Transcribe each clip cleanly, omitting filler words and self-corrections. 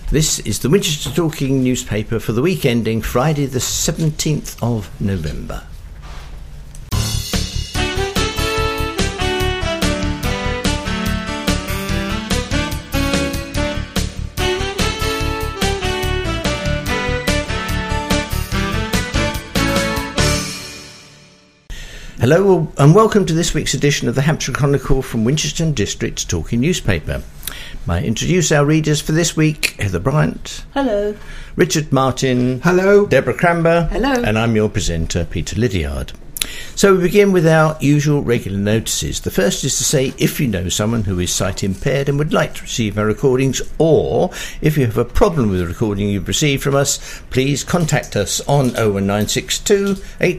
This is the Winchester Talking newspaper for the week ending Friday the 17th of November. Hello and welcome to this week's edition of the Hampshire Chronicle from Winchester District's Talking newspaper. May I introduce our readers for this week: Heather Bryant. Hello. Richard Martin. Hello. Deborah Cramber. Hello. And I'm your presenter, Peter Lydiard. So we begin with our usual regular notices. The first is to say if you know someone who is sight impaired and would like to receive our recordings, or if you have a problem with the recording you've received from us, please contact us on 01962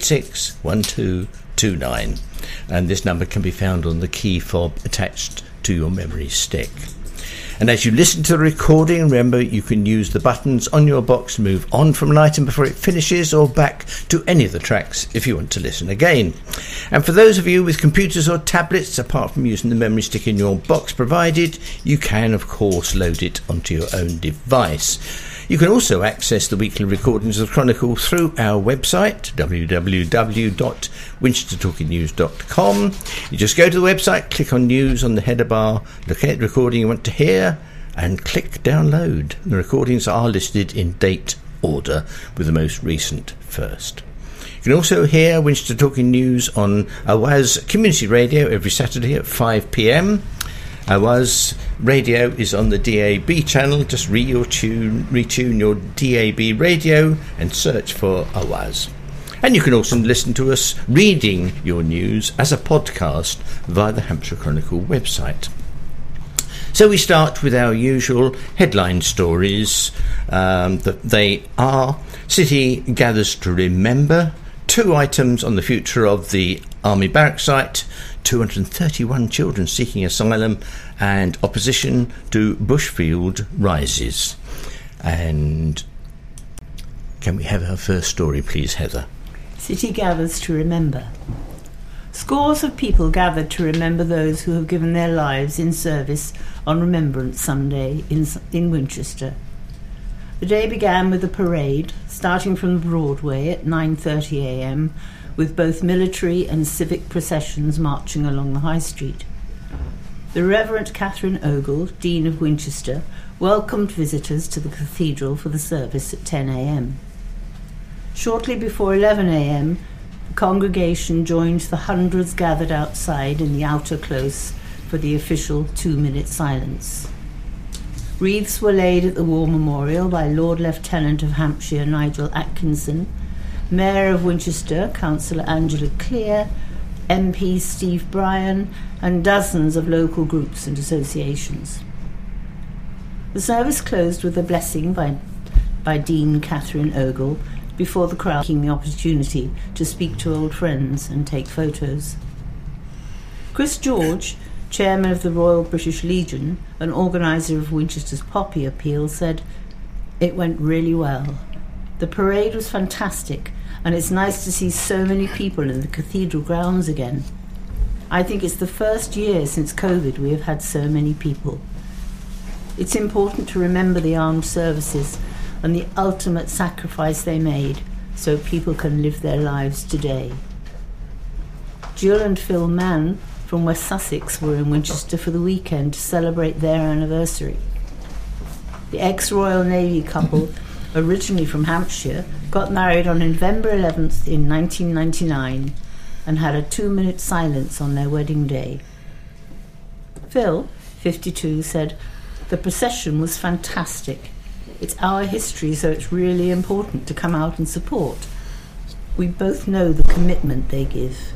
861229. And this number can be found on the key fob attached to your memory stick. And as you listen to the recording, remember you can use the buttons on your box to move on from an item before it finishes, or back to any of the tracks if you want to listen again. And for those of you with computers or tablets, apart from using the memory stick in your box provided, you can of course load it onto your own device. You can also access the weekly recordings of the Chronicle through our website, www.winchestertalkingnews.com. You just go to the website, click on News on the header bar, locate the recording you want to hear, and click Download. The recordings are listed in date order, with the most recent first. You can also hear Winchester Talking News on Awaz Community Radio every Saturday at 5 p.m. Awaz Radio is on the DAB channel. Just retune your DAB radio and search for Awaz. And you can also listen to us reading your news as a podcast via the Hampshire Chronicle website. So we start with our usual headline stories. They are: City gathers to remember, 2 items on the future of the Army barrack site, 231 children seeking asylum, and opposition to Bushfield rises. And can we have our first story, please, Heather? City gathers to remember. Scores of people gathered to remember those who have given their lives in service on Remembrance Sunday in Winchester. The day began with a parade starting from Broadway at 9:30 a.m, with both military and civic processions marching along the High Street. The Reverend Catherine Ogle, Dean of Winchester, welcomed visitors to the cathedral for the service at 10 a.m. Shortly before 11 a.m, the congregation joined the hundreds gathered outside in the outer close for the official 2-minute silence. Wreaths were laid at the War Memorial by Lord Lieutenant of Hampshire Nigel Atkinson, Mayor of Winchester, Councillor Angela Clear, MP Steve Bryan, and dozens of local groups and associations. The service closed with a blessing by Dean Catherine Ogle before the crowd taking the opportunity to speak to old friends and take photos. Chris George, Chairman of the Royal British Legion and organiser of Winchester's Poppy Appeal, said, "It went really well. The parade was fantastic, and it's nice to see so many people in the cathedral grounds again. I think it's the first year since COVID we have had so many people. It's important to remember the armed services and the ultimate sacrifice they made so people can live their lives today." Jill and Phil Mann from West Sussex were in Winchester for the weekend to celebrate their anniversary. The ex-Royal Navy couple, originally from Hampshire, got married on November 11th in 1999 and had a 2-minute silence on their wedding day. Phil, 52, said, "The procession was fantastic. It's our history, so it's really important to come out and support. We both know the commitment they give."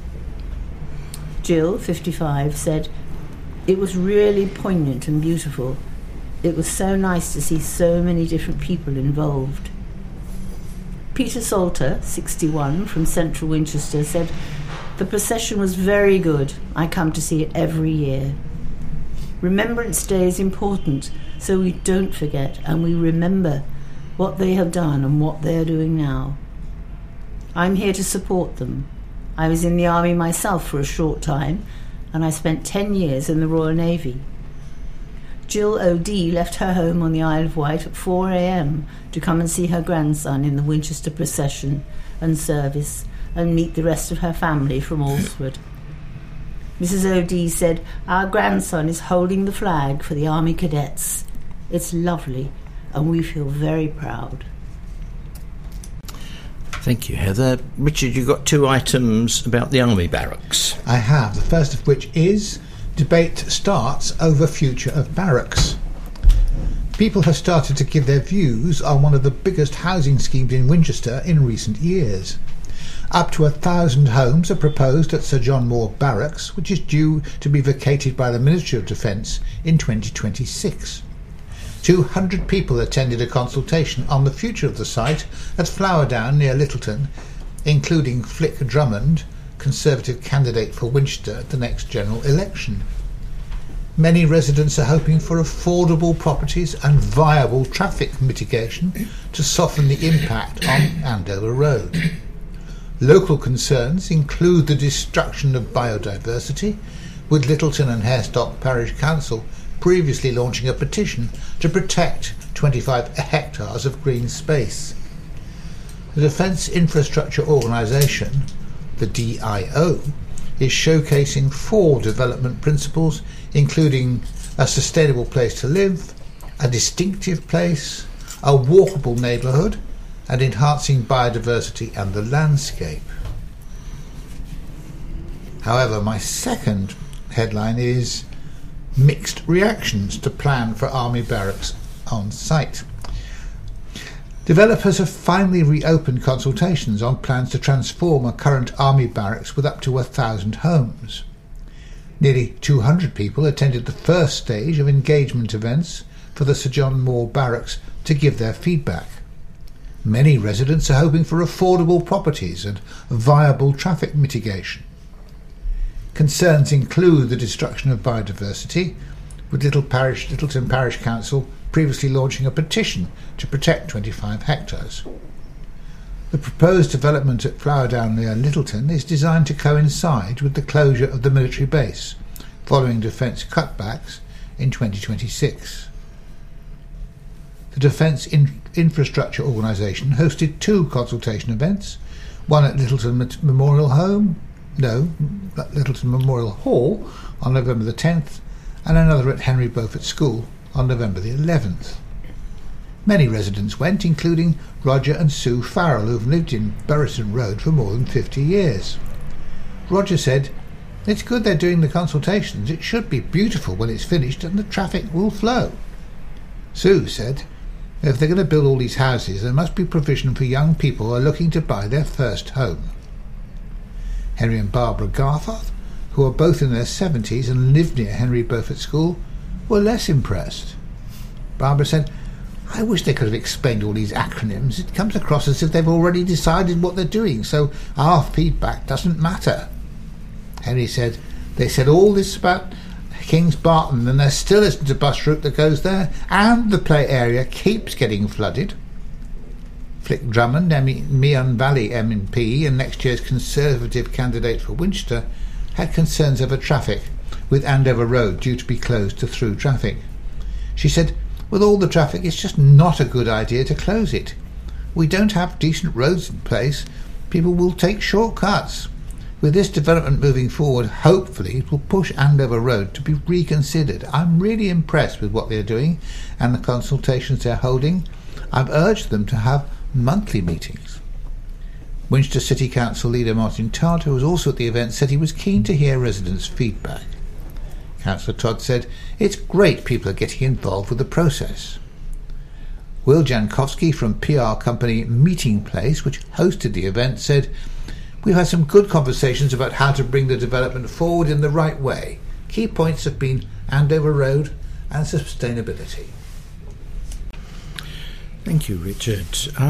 Jill, 55, said, "It was really poignant and beautiful. It was so nice to see so many different people involved." Peter Salter, 61, from central Winchester, said, "The procession was very good. I come to see it every year. Remembrance Day is important, so we don't forget and we remember what they have done and what they are doing now. I'm here to support them. I was in the army myself for a short time, and I spent 10 years in the Royal Navy. Jill O'Dea left her home on the Isle of Wight at 4 a.m. to come and see her grandson in the Winchester procession and service and meet the rest of her family from Alresford. Mrs. O'Dea said, "Our grandson is holding the flag for the Army Cadets. It's lovely and we feel very proud." Thank you, Heather. Richard, you've got 2 items about the Army Barracks. I have. The first of which is debate starts over future of barracks. People have started to give their views on one of the biggest housing schemes in Winchester in recent years. Up to 1,000 homes are proposed at Sir John Moore Barracks, which is due to be vacated by the Ministry of Defence in 2026. 200 people attended a consultation on the future of the site at Flowerdown near Littleton, including Flick Drummond, Conservative candidate for Winchester at the next general election. Many residents are hoping for affordable properties and viable traffic mitigation to soften the impact on Andover Road. Local concerns include the destruction of biodiversity, with Littleton and Harestock Parish Council previously launching a petition to protect 25 hectares of green space. The Defence Infrastructure Organisation, the DIO, is showcasing 4 development principles, including a sustainable place to live, a distinctive place, a walkable neighbourhood, and enhancing biodiversity and the landscape. However, my second headline is mixed reactions to plan for Army Barracks on site. Developers have finally reopened consultations on plans to transform a current Army Barracks with up to 1,000 homes. Nearly 200 people attended the first stage of engagement events for the Sir John Moore Barracks to give their feedback. Many residents are hoping for affordable properties and viable traffic mitigation. Concerns include the destruction of biodiversity, with Littleton Parish Council previously launching a petition to protect 25 hectares. The proposed development at Flowerdown near Littleton is designed to coincide with the closure of the military base, following defence cutbacks in 2026. The Defence Infrastructure Organisation hosted 2 consultation events, one at Littleton Memorial Hall on November the 10th and another at Henry Beaufort School on November the 11th. Many residents went, including Roger and Sue Farrell, who have lived in Buryton Road for more than 50 years. Roger said, "It's good they're doing the consultations. It should be beautiful when it's finished and the traffic will flow." Sue said, "If they're going to build all these houses, there must be provision for young people who are looking to buy their first home." Henry and Barbara Garforth, who are both in their 70s and live near Henry Beaufort School, were less impressed. Barbara said, "I wish they could have explained all these acronyms. It comes across as if they've already decided what they're doing, so our feedback doesn't matter." Henry said, "They said all this about Kings Barton and there still isn't a bus route that goes there, and the play area keeps getting flooded." Flick Drummond, Meon Valley MP and next year's Conservative candidate for Winchester, had concerns over traffic, with Andover Road due to be closed to through traffic. She said, "With all the traffic, it's just not a good idea to close it. We don't have decent roads in place. People will take shortcuts. With this development moving forward, hopefully it will push Andover Road to be reconsidered. I'm really impressed with what they're doing and the consultations they're holding. I've urged them to have monthly meetings." Winchester City Council leader Martin Todd, who was also at the event, said he was keen to hear residents' feedback. Councillor Todd said, "It's great people are getting involved with the process." Will Jankowski from PR company Meeting Place, which hosted the event, said, "We've had some good conversations about how to bring the development forward in the right way. Key points have been Andover Road and sustainability." Thank you, Richard.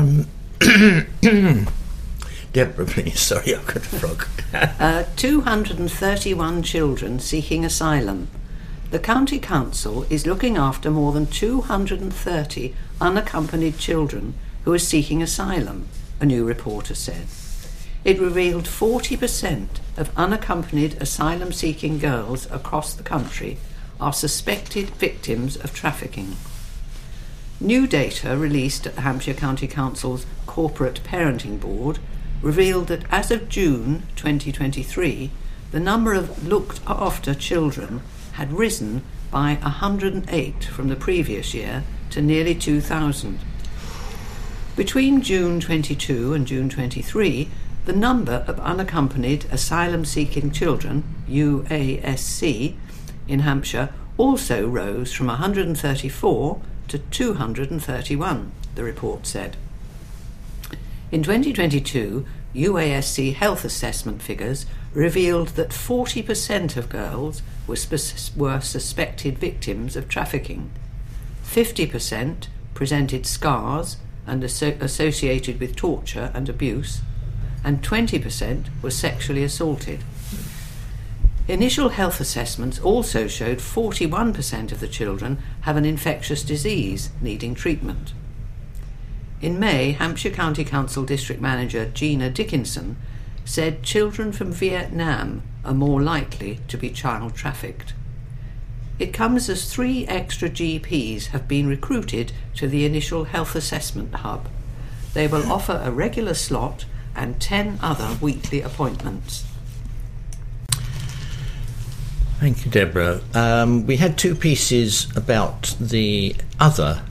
Deborah, please. Sorry, I've got a frog. 231 children seeking asylum. The County Council is looking after more than 230 unaccompanied children who are seeking asylum, a new report has said. It revealed 40% of unaccompanied asylum-seeking girls across the country are suspected victims of trafficking. New data released at the Hampshire County Council's Corporate Parenting Board revealed that as of June 2023, the number of looked-after children had risen by 108 from the previous year to nearly 2,000. Between June 22 and June 23, the number of unaccompanied asylum-seeking children, UASC, in Hampshire also rose from 134 to 231, the report said. In 2022, UASC health assessment figures revealed that 40% of girls were suspected victims of trafficking. 50% presented scars and associated with torture and abuse, and 20% were sexually assaulted. Initial health assessments also showed 41% of the children have an infectious disease needing treatment. In May, Hampshire County Council District Manager Gina Dickinson said children from Vietnam are more likely to be child trafficked. It comes as 3 extra GPs have been recruited to the initial health assessment hub. They will offer a regular slot and 10 other weekly appointments. Thank you, Deborah. We had 2 pieces about the other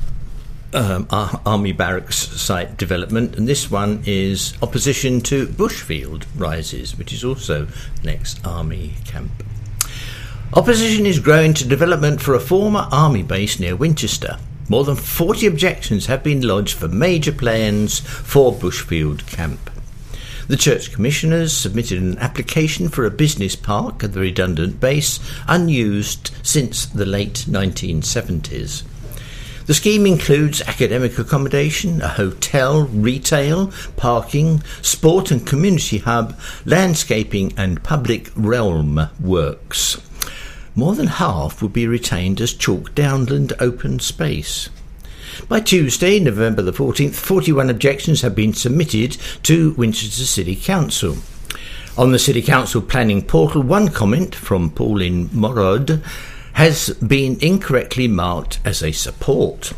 Army Barracks site development, and this one is opposition to Bushfield rises, which is also the next Army camp. Opposition is growing to development for a former Army base near Winchester. More than 40 objections have been lodged for major plans for Bushfield camp. The Church Commissioners submitted an application for a business park at the redundant base, unused since the late 1970s. The scheme includes academic accommodation, a hotel, retail, parking, sport and community hub, landscaping and public realm works. More than half will be retained as chalk downland open space. By Tuesday, November the 14th, 41 objections have been submitted to Winchester City Council. On the City Council planning portal, one comment from Pauline Morod has been incorrectly marked as a support.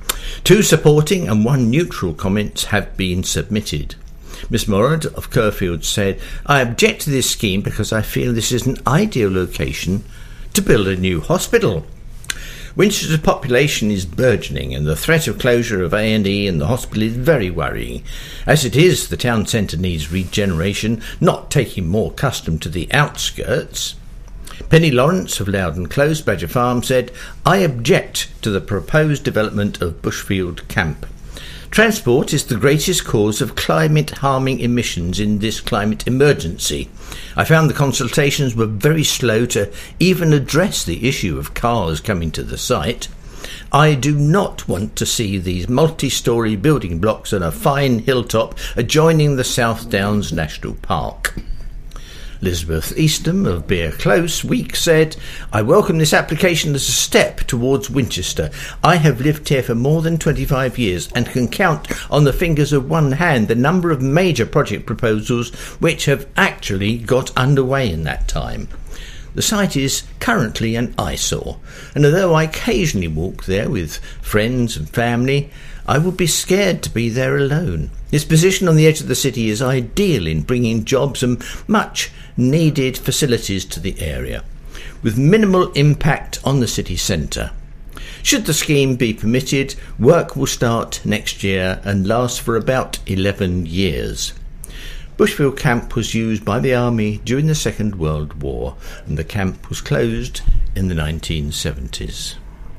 2 supporting and 1 neutral comments have been submitted. Ms Morad of Kerfield said, "I object to this scheme because I feel this is an ideal location to build a new hospital. Winchester's population is burgeoning and the threat of closure of A&E and the hospital is very worrying. As it is, the town centre needs regeneration, not taking more custom to the outskirts." Penny Lawrence of Loudon Close, Badger Farm, said, "I object to the proposed development of Bushfield Camp. Transport is the greatest cause of climate-harming emissions in this climate emergency. I found the consultations were very slow to even address the issue of cars coming to the site. I do not want to see these multi-storey building blocks on a fine hilltop adjoining the South Downs National Park." Elizabeth Eastham of Beer Close Week said, "I welcome this application as a step towards Winchester. I have lived here for more than 25 years and can count on the fingers of one hand the number of major project proposals which have actually got underway in that time. The site is currently an eyesore, and although I occasionally walk there with friends and family, I would be scared to be there alone. Its position on the edge of the city is ideal in bringing jobs and much needed facilities to the area, with minimal impact on the city centre. Should the scheme be permitted, work will start next year and last for about 11 years. Bushfield Camp was used by the Army during the Second World War, and the camp was closed in the 1970s.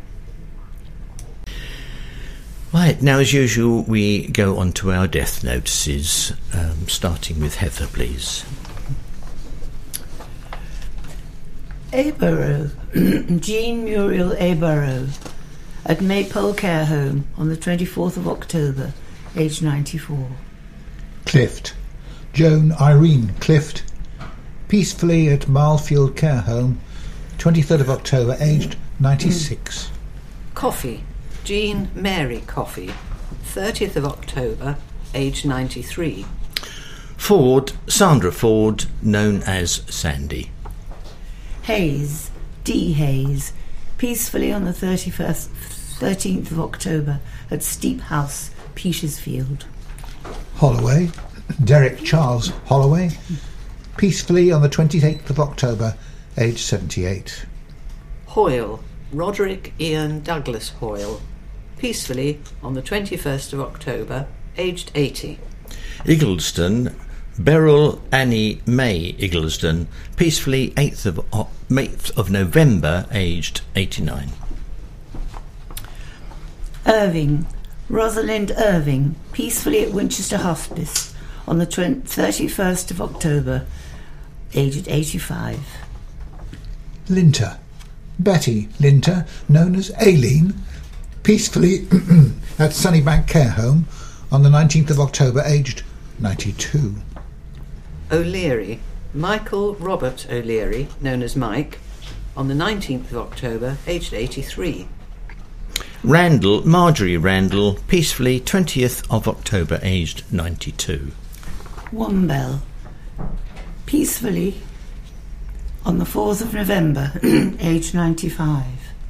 Right, now as usual we go on to our death notices, starting with Heather, please. Abarrow, Jean Muriel Abarrow, at Maypole Care Home on the 24th of October, aged 94. Clift, Joan Irene Clift, peacefully at Marlfield Care Home, 23rd of October, aged 96. Coffey, Jean Mary Coffey, 30th of October, aged 93. Ford, Sandra Ford, known as Sandy. Hayes, D. Hayes, peacefully on the 13th of October at Steep House, Petersfield. Holloway, Derek Charles Holloway, peacefully on the 28th of October, aged 78. Hoyle, Roderick Ian Douglas Hoyle, peacefully on the 21st of October, aged 80. Iggleston, Beryl Annie May Iggleston, peacefully 8th of November, aged 89. Irving, Rosalind Irving, peacefully at Winchester Hospice on the 31st of October, aged 85. Linter, Betty Linter, known as Aileen, peacefully at Sunnybank Care Home on the 19th of October, aged 92. O'Leary, Michael Robert O'Leary, known as Mike, on the 19th of October, aged 83. Randall, Marjorie Randall, peacefully 20th of October, aged 92. Wombell, peacefully on the 4th of November, aged 95.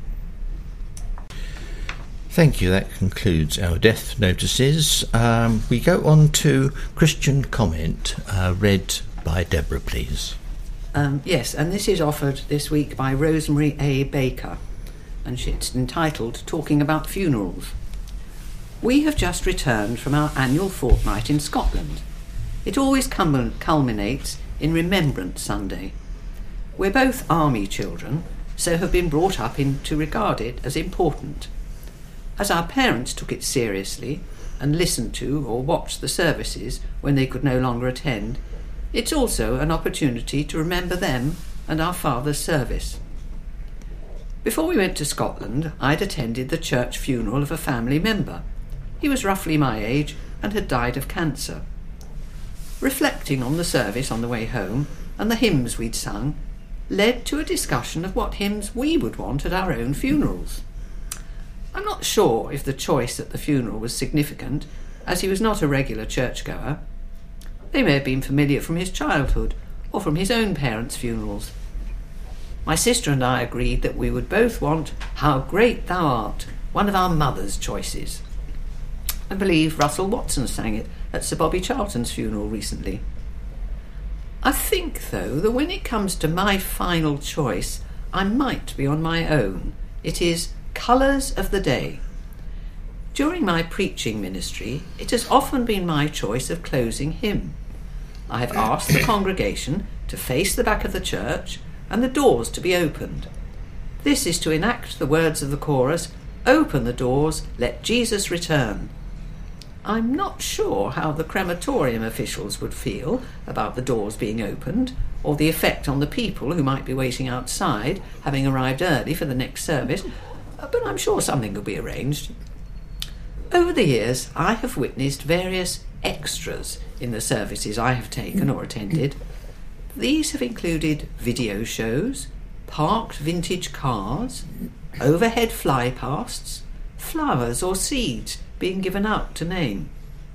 Thank you. That concludes our death notices. We go on to Christian comment, read by Deborah, please. Yes, and this is offered this week by Rosemary A. Baker, and it's entitled Talking About Funerals. We have just returned from our annual fortnight in Scotland. It always culminates in Remembrance Sunday. We're both army children, so have been brought up to regard it as important. As our parents took it seriously and listened to or watched the services when they could no longer attend, it's also an opportunity to remember them and our father's service. Before we went to Scotland, I'd attended the church funeral of a family member. He was roughly my age and had died of cancer. Reflecting on the service on the way home and the hymns we'd sung led to a discussion of what hymns we would want at our own funerals. I'm not sure if the choice at the funeral was significant, as he was not a regular churchgoer. They may have been familiar from his childhood or from his own parents' funerals. My sister and I agreed that we would both want How Great Thou Art, one of our mother's choices. I believe Russell Watson sang it at Sir Bobby Charlton's funeral recently. I think, though, that when it comes to my final choice, I might be on my own. It is Colours of the Day. During my preaching ministry, it has often been my choice of closing hymn. I have asked the congregation to face the back of the church and the doors to be opened. This is to enact the words of the chorus, "Open the doors, let Jesus return." I'm not sure how the crematorium officials would feel about the doors being opened, or the effect on the people who might be waiting outside, having arrived early for the next service, but I'm sure something could be arranged. Over the years, I have witnessed various extras in the services I have taken or attended. These have included video shows, parked vintage cars, overhead flypasts, flowers or seeds being given out to name.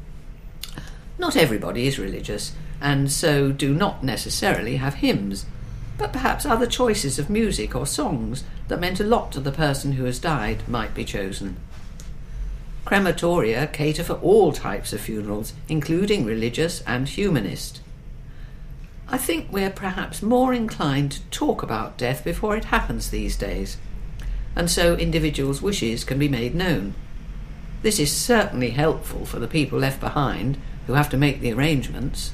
Not everybody is religious, and so do not necessarily have hymns, but perhaps other choices of music or songs that meant a lot to the person who has died might be chosen. Crematoria cater for all types of funerals, including religious and humanist. I think we're perhaps more inclined to talk about death before it happens these days, and so individuals' wishes can be made known. This is certainly helpful for the people left behind who have to make the arrangements.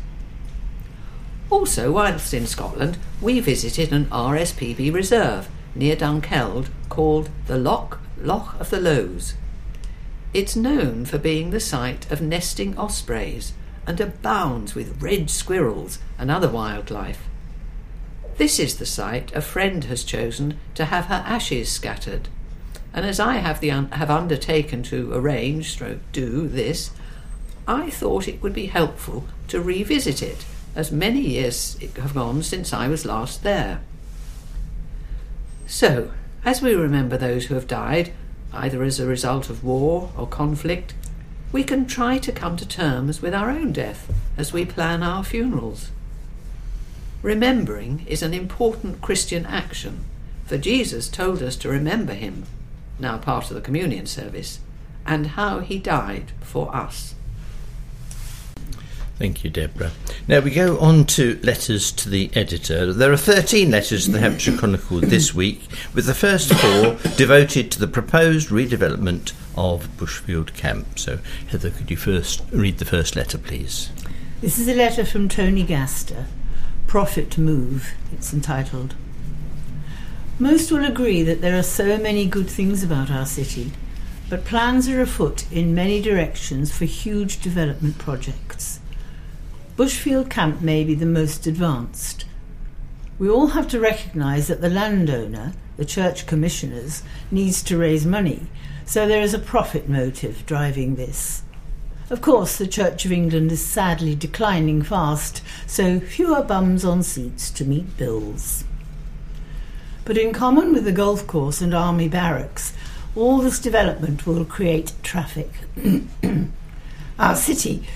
Also, whilst in Scotland, we visited an RSPB reserve near Dunkeld called the Loch of the Lowes. It's known for being the site of nesting ospreys and abounds with red squirrels and other wildlife. This is the site a friend has chosen to have her ashes scattered, and as I have undertaken to do this, I thought it would be helpful to revisit it, as many years have gone since I was last there. So, as we remember those who have died, either as a result of war or conflict, we can try to come to terms with our own death as we plan our funerals. Remembering is an important Christian action, for Jesus told us to remember him, now part of the communion service, and how he died for us. Thank you, Deborah. Now we go on to letters to the editor. There are 13 letters to the Hampshire Chronicle this week, with the first 4 devoted to the proposed redevelopment of Bushfield Camp. So, Heather, could you first read the first letter, please? This is a letter from Tony Gaster, Profit Move, it's entitled. Most will agree that there are so many good things about our city, but plans are afoot in many directions for huge development projects. Bushfield Camp may be the most advanced. We all have to recognise that the landowner, the church commissioners, needs to raise money, so there is a profit motive driving this. Of course, the Church of England is sadly declining fast, so fewer bums on seats to meet bills. But in common with the golf course and army barracks, all this development will create traffic. Our city,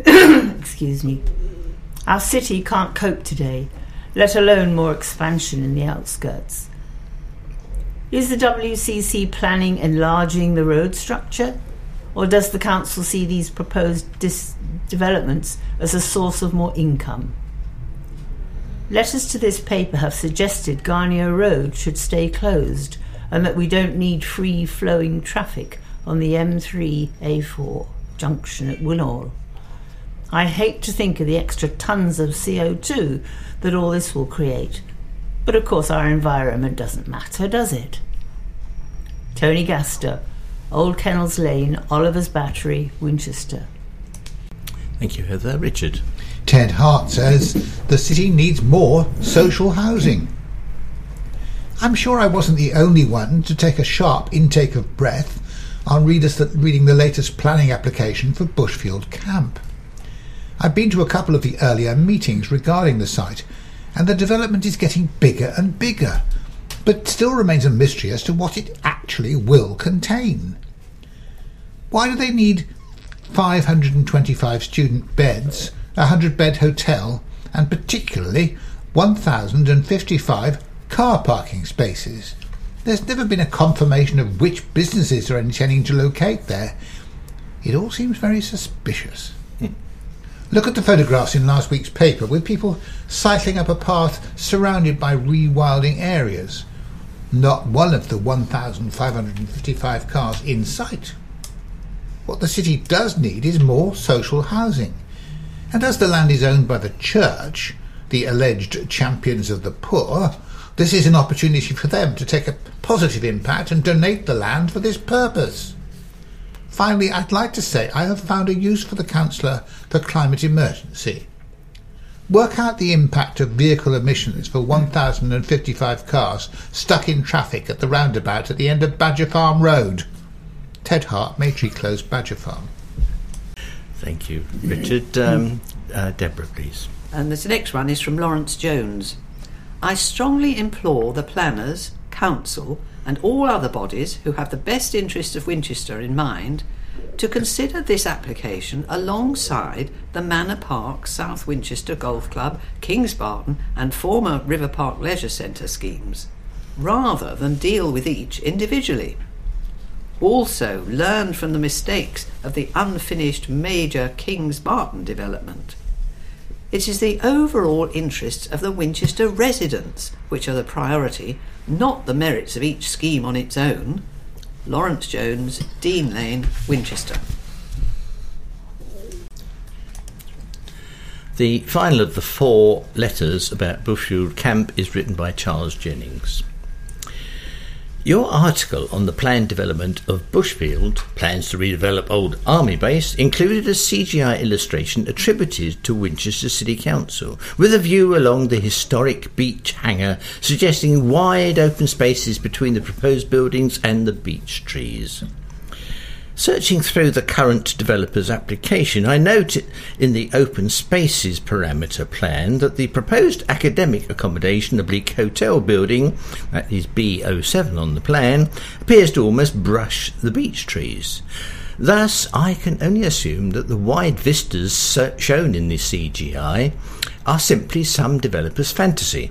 our city can't cope today, let alone more expansion in the outskirts. Is the WCC planning enlarging the road structure, or does the council see these proposed developments as a source of more income? Letters to this paper have suggested Garnier Road should stay closed and that we don't need free-flowing traffic on the M3A4 junction at Winnall. I hate to think of the extra tons of CO2 that all this will create, but of course our environment doesn't matter, does it? Tony Gaster, Old Kennels Lane, Oliver's Battery, Winchester. Thank you, Heather. Richard. Ted Hart says the city needs more social housing. I'm sure I wasn't the only one to take a sharp intake of breath on reading the latest planning application for Bushfield Camp. I've been to a couple of the earlier meetings regarding the site, and the development is getting bigger and bigger, but still remains a mystery as to what it actually will contain. Why do they need 525 student beds, a 100-bed hotel, and particularly 1,055 car parking spaces? There's never been a confirmation of which businesses are intending to locate there. It all seems very suspicious. Look at the photographs in last week's paper with people cycling up a path surrounded by rewilding areas. Not one of the 1,555 cars in sight. What the city does need is more social housing. And as the land is owned by the church, the alleged champions of the poor, this is an opportunity for them to take a positive impact and donate the land for this purpose. Finally, I'd like to say I have found a use for the councillor for climate emergency. Work out the impact of vehicle emissions for 1,055 cars stuck in traffic at the roundabout at the end of Badger Farm Road. Ted Hart, Matrix Close, Badger Farm. Thank you, Richard. Deborah, please. And this next one is from Lawrence Jones. I strongly implore the planners, council and all other bodies who have the best interest of Winchester in mind to consider this application alongside the Manor Park, South Winchester Golf Club, Kingsbarton and former River Park Leisure Centre schemes, rather than deal with each individually. Also learn from the mistakes of the unfinished major Kingsbarton development. It is the overall interests of the Winchester residents which are the priority, not the merits of each scheme on its own. Lawrence Jones, Dean Lane, Winchester. The final of the 4 letters about Bushfield Camp is written by Charles Jennings. Your article on the planned development of Bushfield, plans to redevelop Old Army Base, included a CGI illustration attributed to Winchester City Council, with a view along the historic beach hangar, suggesting wide open spaces between the proposed buildings and the beech trees. Searching through the current developer's application, I note in the open spaces parameter plan that the proposed academic accommodation oblique hotel building, that is B07 on the plan, appears to almost brush the beech trees. Thus, I can only assume that the wide vistas shown in the CGI are simply some developer's fantasy.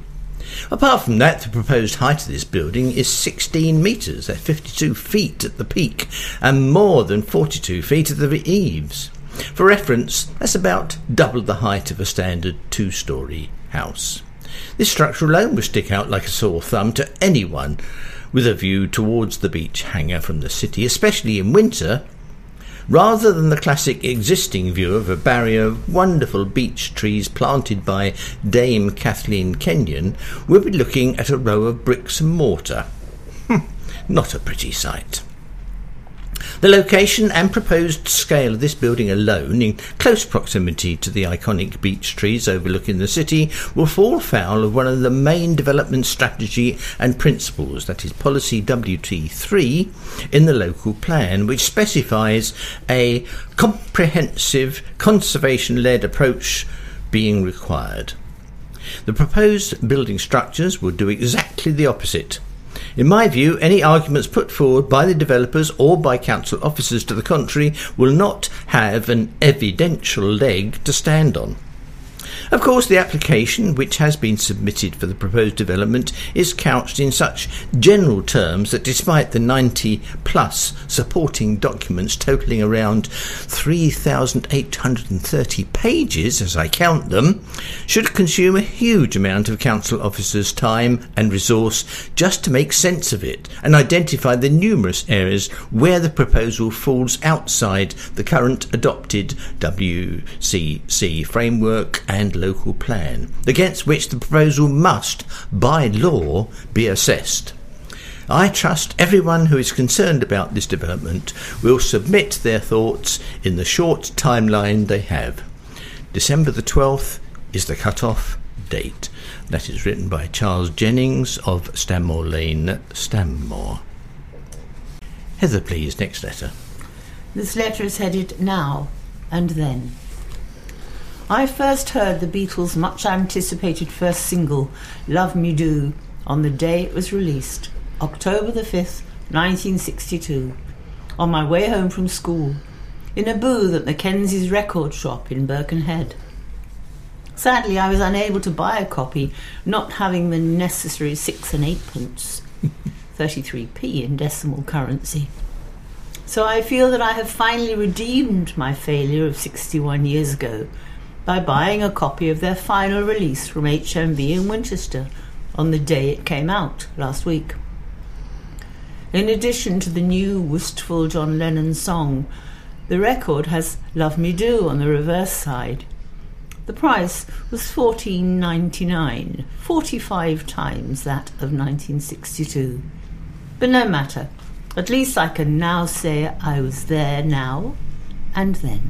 Apart from that, the proposed height of this building is 16 metres, at 52 feet at the peak, and more than 42 feet at the eaves. For reference, that's about double the height of a standard 2-storey house. This structure alone will stick out like a sore thumb to anyone with a view towards the beach hanger from the city, especially in winter. Rather than the classic existing view of a barrier of wonderful beech trees planted by Dame Kathleen Kenyon, we'll be looking at a row of bricks and mortar. Not a pretty sight. The location and proposed scale of this building alone, in close proximity to the iconic beech trees overlooking the city, will fall foul of one of the main development strategy and principles, that is Policy WT3, in the local plan, which specifies a comprehensive conservation-led approach being required. The proposed building structures will do exactly the opposite. In my view, any arguments put forward by the developers or by council officers to the contrary will not have an evidential leg to stand on. Of course, the application which has been submitted for the proposed development is couched in such general terms that despite the 90-plus supporting documents totalling around 3,830 pages, as I count them, should consume a huge amount of council officers' time and resource just to make sense of it and identify the numerous areas where the proposal falls outside the current adopted WCC framework and local plan, against which the proposal must, by law, be assessed. I trust everyone who is concerned about this development will submit their thoughts in the short timeline they have. December the 12th is the cut-off date. That is written by Charles Jennings of Stanmore Lane, Stanmore. Heather, please, next letter. This letter is headed Now and Then. I first heard the Beatles' much-anticipated first single, Love Me Do, on the day it was released, October the 5th, 1962, on my way home from school, in a booth at Mackenzie's record shop in Birkenhead. Sadly, I was unable to buy a copy, not having the necessary 6 and 8pence, 33p in decimal currency. So I feel that I have finally redeemed my failure of 61 years ago by buying a copy of their final release from HMV in Winchester on the day it came out last week. In addition to the new wistful John Lennon song, the record has Love Me Do on the reverse side. The price was $14.99, 45 times that of 1962. But no matter, at least I can now say I was there now and then.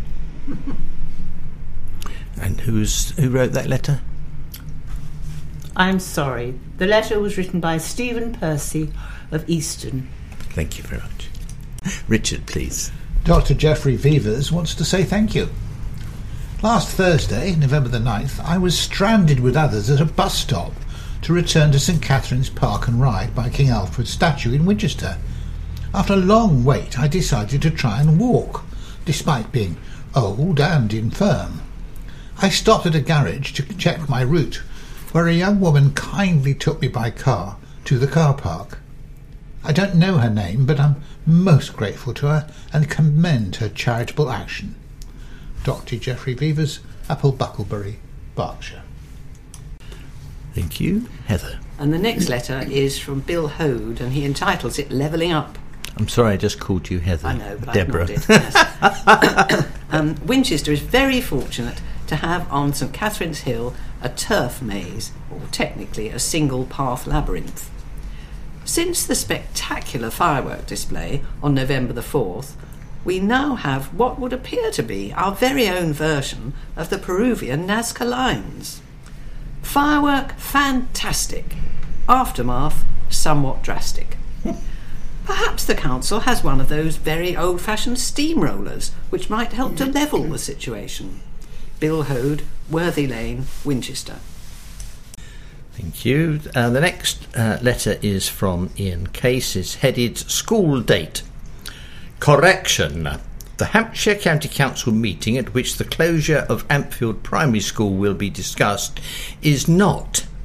And who wrote that letter? I'm sorry. The letter was written by Stephen Percy of Easton. Thank you very much. Richard, please. Dr. Geoffrey Vivers wants to say thank you. Last Thursday, November the 9th, I was stranded with others at a bus stop to return to St Catherine's Park and Ride by King Alfred's statue in Winchester. After a long wait, I decided to try and walk, despite being old and infirm. I stopped at a garage to check my route, where a young woman kindly took me by car to the car park. I don't know her name, but I'm most grateful to her and commend her charitable action. Dr. Geoffrey Vivers, Apple Bucklebury, Berkshire. Thank you. Heather. And the next letter is from Bill Hode, and he entitles it Levelling Up. I'm sorry, I just called you Heather. I know, but Deborah. I ignored it. Yes. Winchester is very fortunate to have on St Catherine's Hill a turf maze, or technically a single-path labyrinth. Since the spectacular firework display on November the 4th, we now have what would appear to be our very own version of the Peruvian Nazca Lines. Firework fantastic, aftermath somewhat drastic. Perhaps the council has one of those very old-fashioned steamrollers which might help to level the situation. Bill Hode, Worthy Lane, Winchester. Thank you. The next letter is from Ian Case. It's headed School Date. Correction. The Hampshire County Council meeting at which the closure of Ampfield Primary School will be discussed is not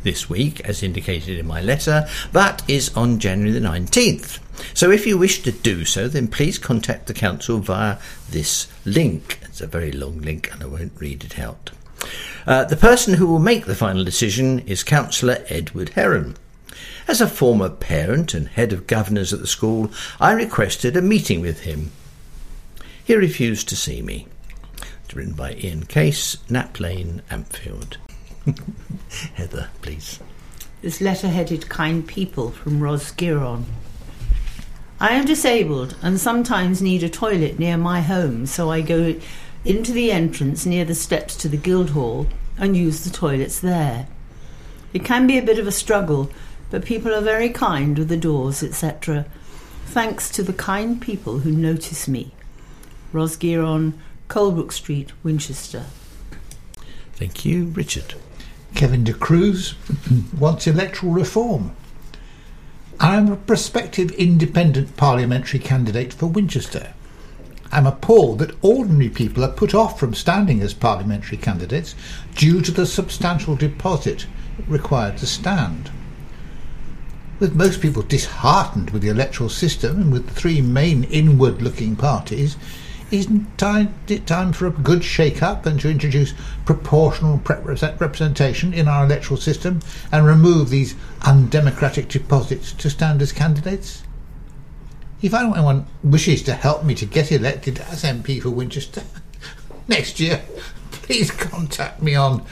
this week, as indicated in my letter, but is on January the 19th. So if you wish to do so, then please contact the council via this link. It's a very long link and I won't read it out. The person who will make the final decision is Councillor Edward Heron. As a former parent and head of governors at the school, I requested a meeting with him. He refused to see me. It's written by Ian Case, Knapp Lane, Ampfield. Heather, please. This letter headed Kind People from Ros Giron. I am disabled and sometimes need a toilet near my home, so I go into the entrance near the steps to the Guildhall and use the toilets there. It can be a bit of a struggle, but people are very kind with the doors, etc. Thanks to the kind people who notice me. Ros Giron, Colebrook Street, Winchester. Thank you, Richard. Kevin de Cruz wants electoral reform. I am a prospective independent parliamentary candidate for Winchester. I'm appalled that ordinary people are put off from standing as parliamentary candidates due to the substantial deposit required to stand. With most people disheartened with the electoral system and with the three main inward-looking parties, isn't it time for a good shake-up and to introduce proportional representation in our electoral system and remove these undemocratic deposits to stand as candidates? If anyone wishes to help me to get elected as MP for Winchester next year, please contact me on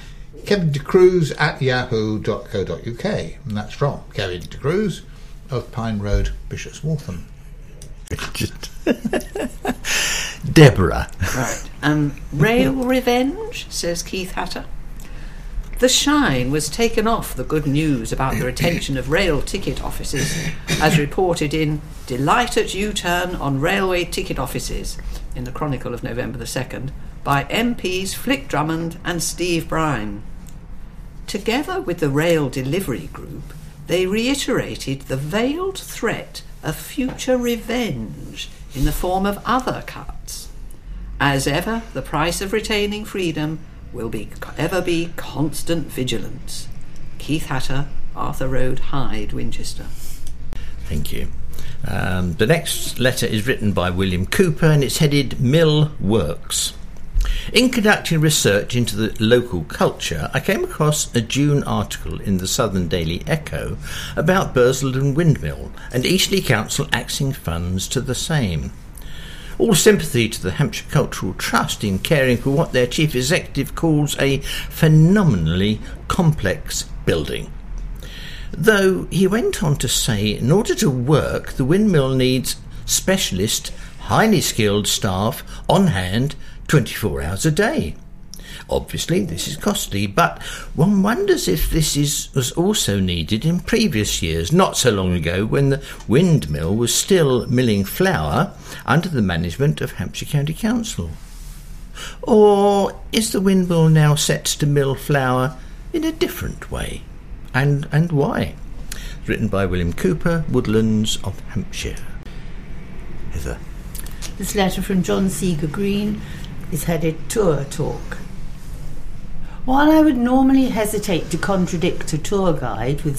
kevindecruz@yahoo.co.uk. And that's from Kevin de Cruz of Pine Road, Bishop's Waltham. Deborah. Right. Rail revenge, says Keith Hatter. The shine was taken off the good news about the retention of rail ticket offices, as reported in Delight at U-Turn on Railway Ticket Offices, in the Chronicle of November the 2nd, by MPs Flick Drummond and Steve Brine. Together with the Rail Delivery Group, they reiterated the veiled threat of future revenge in the form of other cuts. As ever, the price of retaining freedom will ever be constant vigilance. Keith Hatter, Arthur Road, Hyde, Winchester. Thank you. The next letter is written by William Cooper and it's headed Mill Works. In conducting research into the local culture, I came across a June article in the Southern Daily Echo about Bursledon Windmill and Eastleigh Council axing funds to the same. All sympathy to the Hampshire Cultural Trust in caring for what their chief executive calls a phenomenally complex building. Though he went on to say in order to work, the windmill needs specialist, highly skilled staff on hand 24 hours a day. Obviously, this is costly, but one wonders if this was also needed in previous years, not so long ago, when the windmill was still milling flour under the management of Hampshire County Council. Or is the windmill now set to mill flour in a different way? And why? Written by William Cooper, Woodlands of Hampshire. Heather. This letter from John Seeger Green is headed Tour Talk. While I would normally hesitate to contradict a tour guide with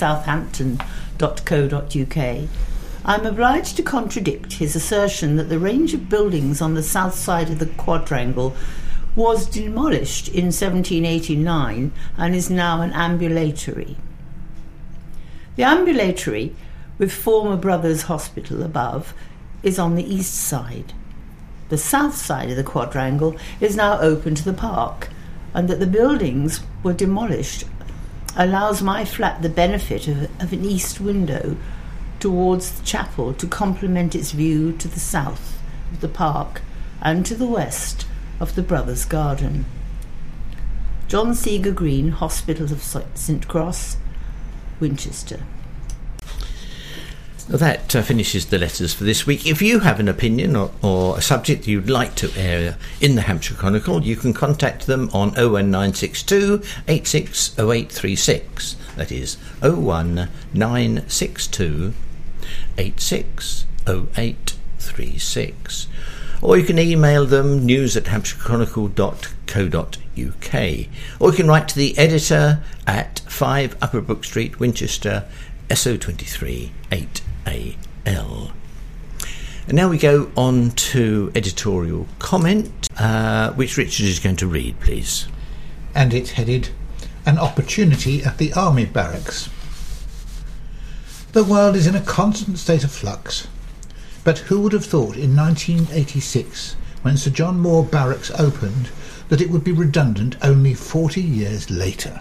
seesouthampton.co.uk, I am obliged to contradict his assertion that the range of buildings on the south side of the quadrangle was demolished in 1789 and is now an ambulatory. The ambulatory, with former Brothers Hospital above, is on the east side. The south side of the quadrangle is now open to the park, and that the buildings were demolished allows my flat the benefit of an east window towards the chapel to complement its view to the south of the park and to the west of the Brothers' Garden. John Seeger Green, Hospital of St Cross, Winchester. That finishes the letters for this week. If you have an opinion or a subject you'd like to air in the Hampshire Chronicle, you can contact them on 01962 860836. That is 01962 860836. Or you can email them news@hampshirechronicle.co.uk. Or you can write to the editor at 5 Upper Brook Street, Winchester, SO23 8AL. And now we go on to editorial comment, which Richard is going to read, please. And it's headed, An Opportunity at the Army Barracks. The world is in a constant state of flux. But who would have thought in 1986, when Sir John Moore Barracks opened, that it would be redundant only 40 years later?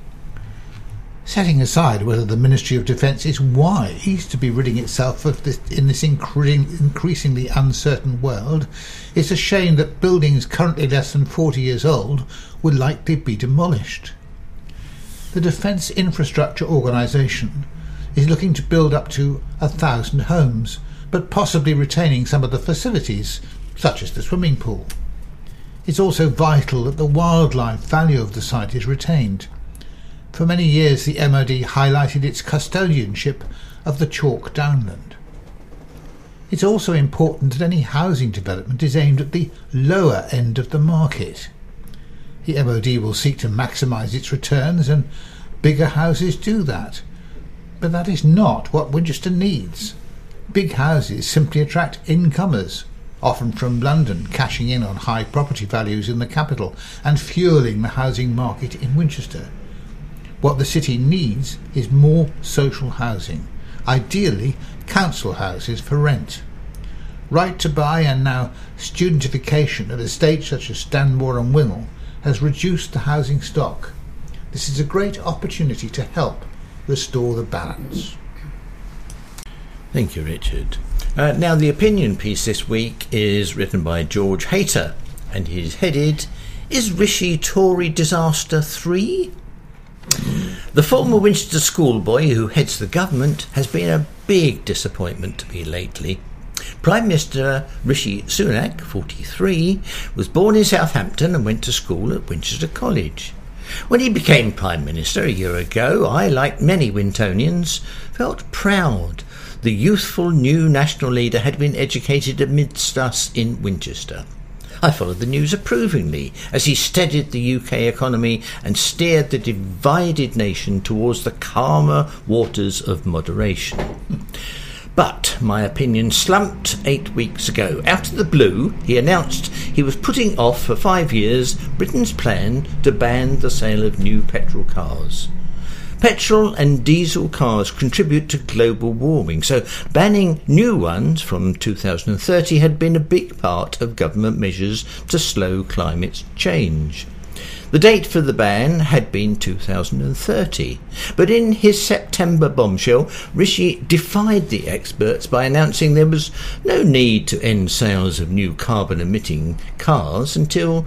Setting aside whether the Ministry of Defence is wise to be ridding itself of this in this increasingly uncertain world, it's a shame that buildings currently less than 40 years old would likely be demolished. The Defence Infrastructure Organisation is looking to build up to 1,000 homes, but possibly retaining some of the facilities, such as the swimming pool. It's also vital that the wildlife value of the site is retained. For many years the MOD highlighted its custodianship of the chalk downland. It's also important that any housing development is aimed at the lower end of the market. The MOD will seek to maximise its returns, and bigger houses do that. But that is not what Winchester needs. Big houses simply attract incomers, often from London, cashing in on high property values in the capital and fuelling the housing market in Winchester. What the city needs is more social housing, ideally council houses for rent. Right to buy and now studentification at estates such as Stanmore and Winnell has reduced the housing stock. This is a great opportunity to help restore the balance. Thank you, Richard. Now, the opinion piece this week is written by George Hayter, and he's headed, Is Rishi Tory Disaster 3? The former Winchester schoolboy who heads the government has been a big disappointment to me lately. Prime Minister Rishi Sunak, 43, was born in Southampton and went to school at Winchester College. When he became Prime Minister a year ago, I, like many Wintonians, felt proud. The youthful new national leader had been educated amidst us in Winchester. I followed the news approvingly as he steadied the UK economy and steered the divided nation towards the calmer waters of moderation. But my opinion slumped 8 weeks ago. Out of the blue, he announced he was putting off for 5 years Britain's plan to ban the sale of new petrol cars. Petrol and diesel cars contribute to global warming, so banning new ones from 2030 had been a big part of government measures to slow climate change. The date for the ban had been 2030, but in his September bombshell, Rishi defied the experts by announcing there was no need to end sales of new carbon-emitting cars until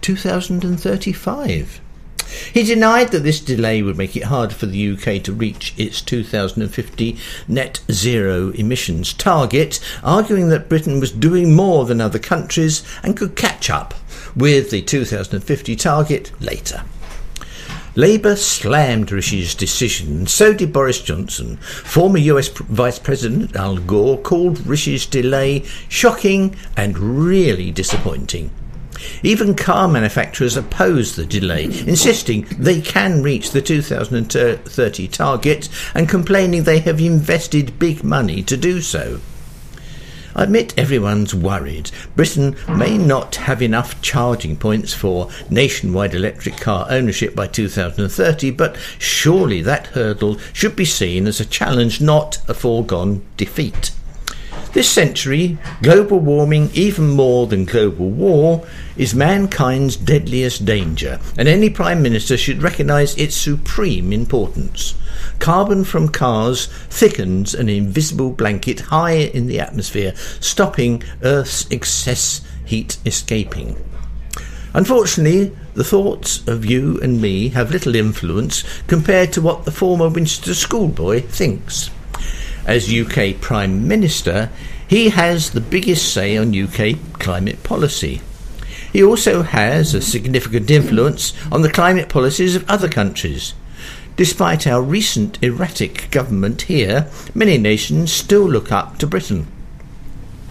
2035. He denied that this delay would make it harder for the UK to reach its 2050 net zero emissions target, arguing that Britain was doing more than other countries and could catch up with the 2050 target later. Labour slammed Rishi's decision, and so did Boris Johnson. Former US Vice President Al Gore called Rishi's delay shocking and really disappointing. Even car manufacturers opposed the delay, insisting they can reach the 2030 target and complaining they have invested big money to do so. I admit everyone's worried. Britain may not have enough charging points for nationwide electric car ownership by 2030, but surely that hurdle should be seen as a challenge, not a foregone defeat. This century, global warming, even more than global war, is mankind's deadliest danger, and any Prime Minister should recognise its supreme importance. Carbon from cars thickens an invisible blanket high in the atmosphere, stopping Earth's excess heat escaping. Unfortunately, the thoughts of you and me have little influence compared to what the former Winchester schoolboy thinks. As UK Prime Minister, he has the biggest say on UK climate policy. He also has a significant influence on the climate policies of other countries. Despite our recent erratic government here, many nations still look up to Britain.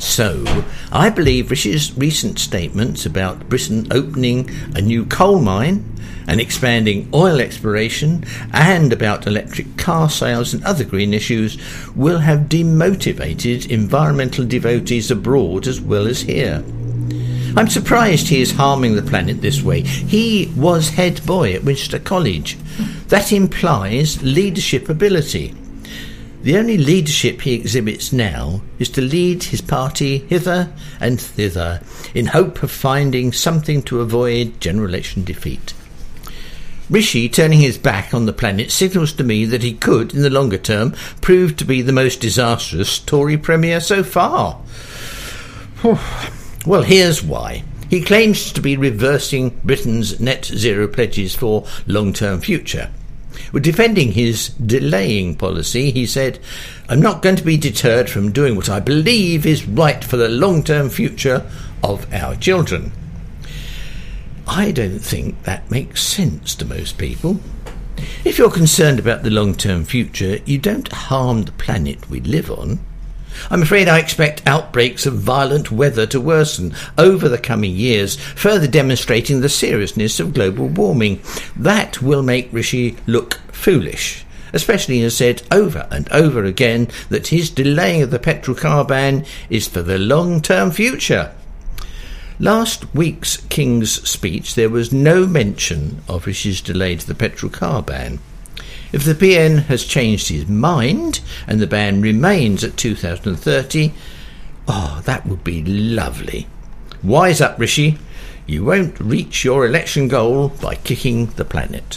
So, I believe Rishi's recent statements about Britain opening a new coal mine and expanding oil exploration and about electric car sales and other green issues will have demotivated environmental devotees abroad as well as here. I'm surprised he is harming the planet this way. He was head boy at Winchester College. That implies leadership ability. The only leadership he exhibits now is to lead his party hither and thither in hope of finding something to avoid general election defeat. Rishi turning his back on the planet signals to me that he could, in the longer term, prove to be the most disastrous Tory Premier so far. Well, here's why. He claims to be reversing Britain's net zero pledges for long-term future. With defending his delaying policy, he said, "I'm not going to be deterred from doing what I believe is right for the long-term future of our children." I don't think that makes sense to most people. If you're concerned about the long-term future, you don't harm the planet we live on. I'm afraid I expect outbreaks of violent weather to worsen over the coming years, further demonstrating the seriousness of global warming. That will make Rishi look foolish, especially as said over and over again that his delaying of the petrol car ban is for the long-term future. Last week's King's speech, there was no mention of Rishi's delay to the petrol car ban. If the PN has changed his mind and the ban remains at 2030, that would be lovely. Wise up, Rishi. You won't reach your election goal by kicking the planet.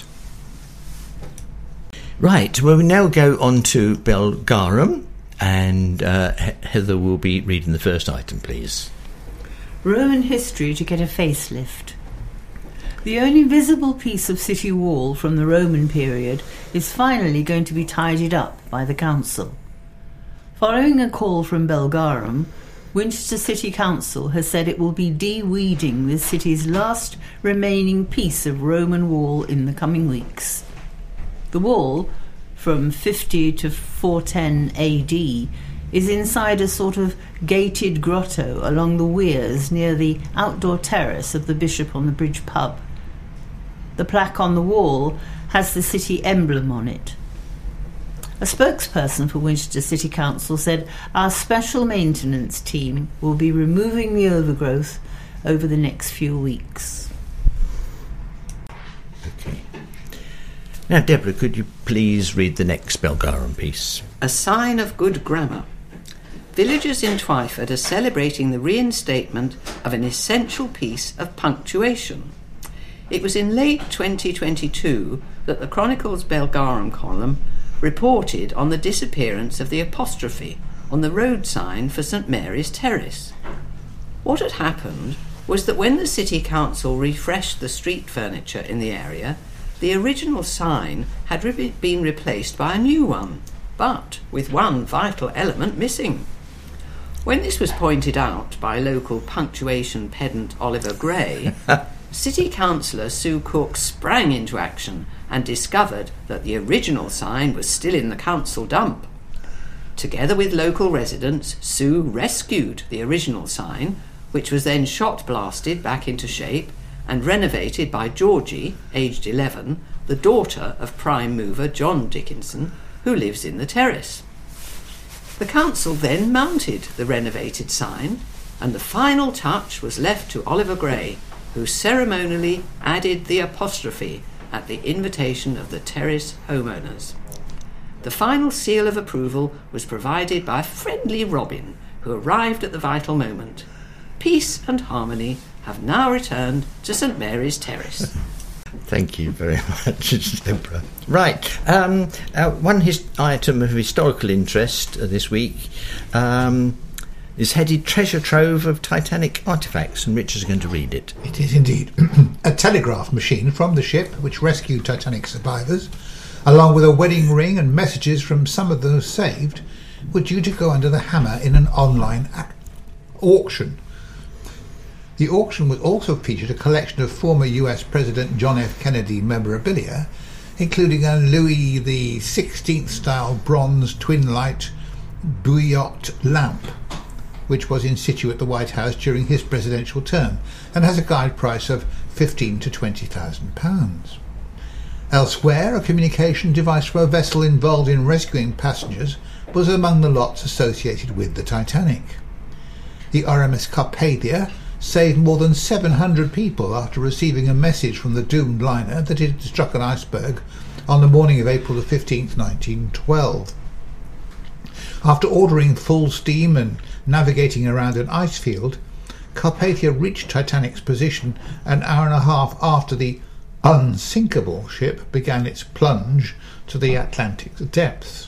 Right, well, we now go on to Belgarum, and Heather will be reading the first item, please. Roman history to get a facelift. The only visible piece of city wall from the Roman period is finally going to be tidied up by the council. Following a call from Belgarum, Winchester City Council has said it will be de-weeding the city's last remaining piece of Roman wall in the coming weeks. The wall, from 50 to 410 AD, is inside a sort of gated grotto along the weirs near the outdoor terrace of the Bishop on the Bridge pub. The plaque on the wall has the city emblem on it. A spokesperson for Winchester City Council said, "Our special maintenance team will be removing the overgrowth over the next few weeks." Okay. Now, Deborah, could you please read the next Belgarum piece? A sign of good grammar. Villagers in Twyford are celebrating the reinstatement of an essential piece of punctuation. It was in late 2022 that the Chronicle's Belgarum column reported on the disappearance of the apostrophe on the road sign for St Mary's Terrace. What had happened was that when the City Council refreshed the street furniture in the area, the original sign had been replaced by a new one, but with one vital element missing. When this was pointed out by local punctuation pedant Oliver Gray, City Councillor Sue Cook sprang into action and discovered that the original sign was still in the council dump. Together with local residents, Sue rescued the original sign, which was then shot blasted back into shape and renovated by Georgie, aged 11, the daughter of prime mover John Dickinson, who lives in the terrace. The council then mounted the renovated sign, and the final touch was left to Oliver Gray, who ceremonially added the apostrophe at the invitation of the terrace homeowners. The final seal of approval was provided by friendly Robin, who arrived at the vital moment. Peace and harmony have now returned to St Mary's Terrace. Thank you very much, Deborah. Right, one item of historical interest this week is headed Treasure Trove of Titanic Artefacts, and Richard's going to read it. It is indeed. A telegraph machine from the ship which rescued Titanic survivors, along with a wedding ring and messages from some of those saved, were due to go under the hammer in an online auction. The auction would also featured a collection of former US President John F. Kennedy memorabilia, including a Louis XVI style bronze twin light bouillotte lamp, which was in situ at the White House during his presidential term, and has a guide price of £15,000 to £20,000. Elsewhere, a communication device from a vessel involved in rescuing passengers was among the lots associated with the Titanic. The RMS Carpathia saved more than 700 people after receiving a message from the doomed liner that it had struck an iceberg on the morning of April 15, 1912. After ordering full steam and navigating around an ice field, Carpathia reached Titanic's position an hour and a half after the unsinkable ship began its plunge to the Atlantic's depths.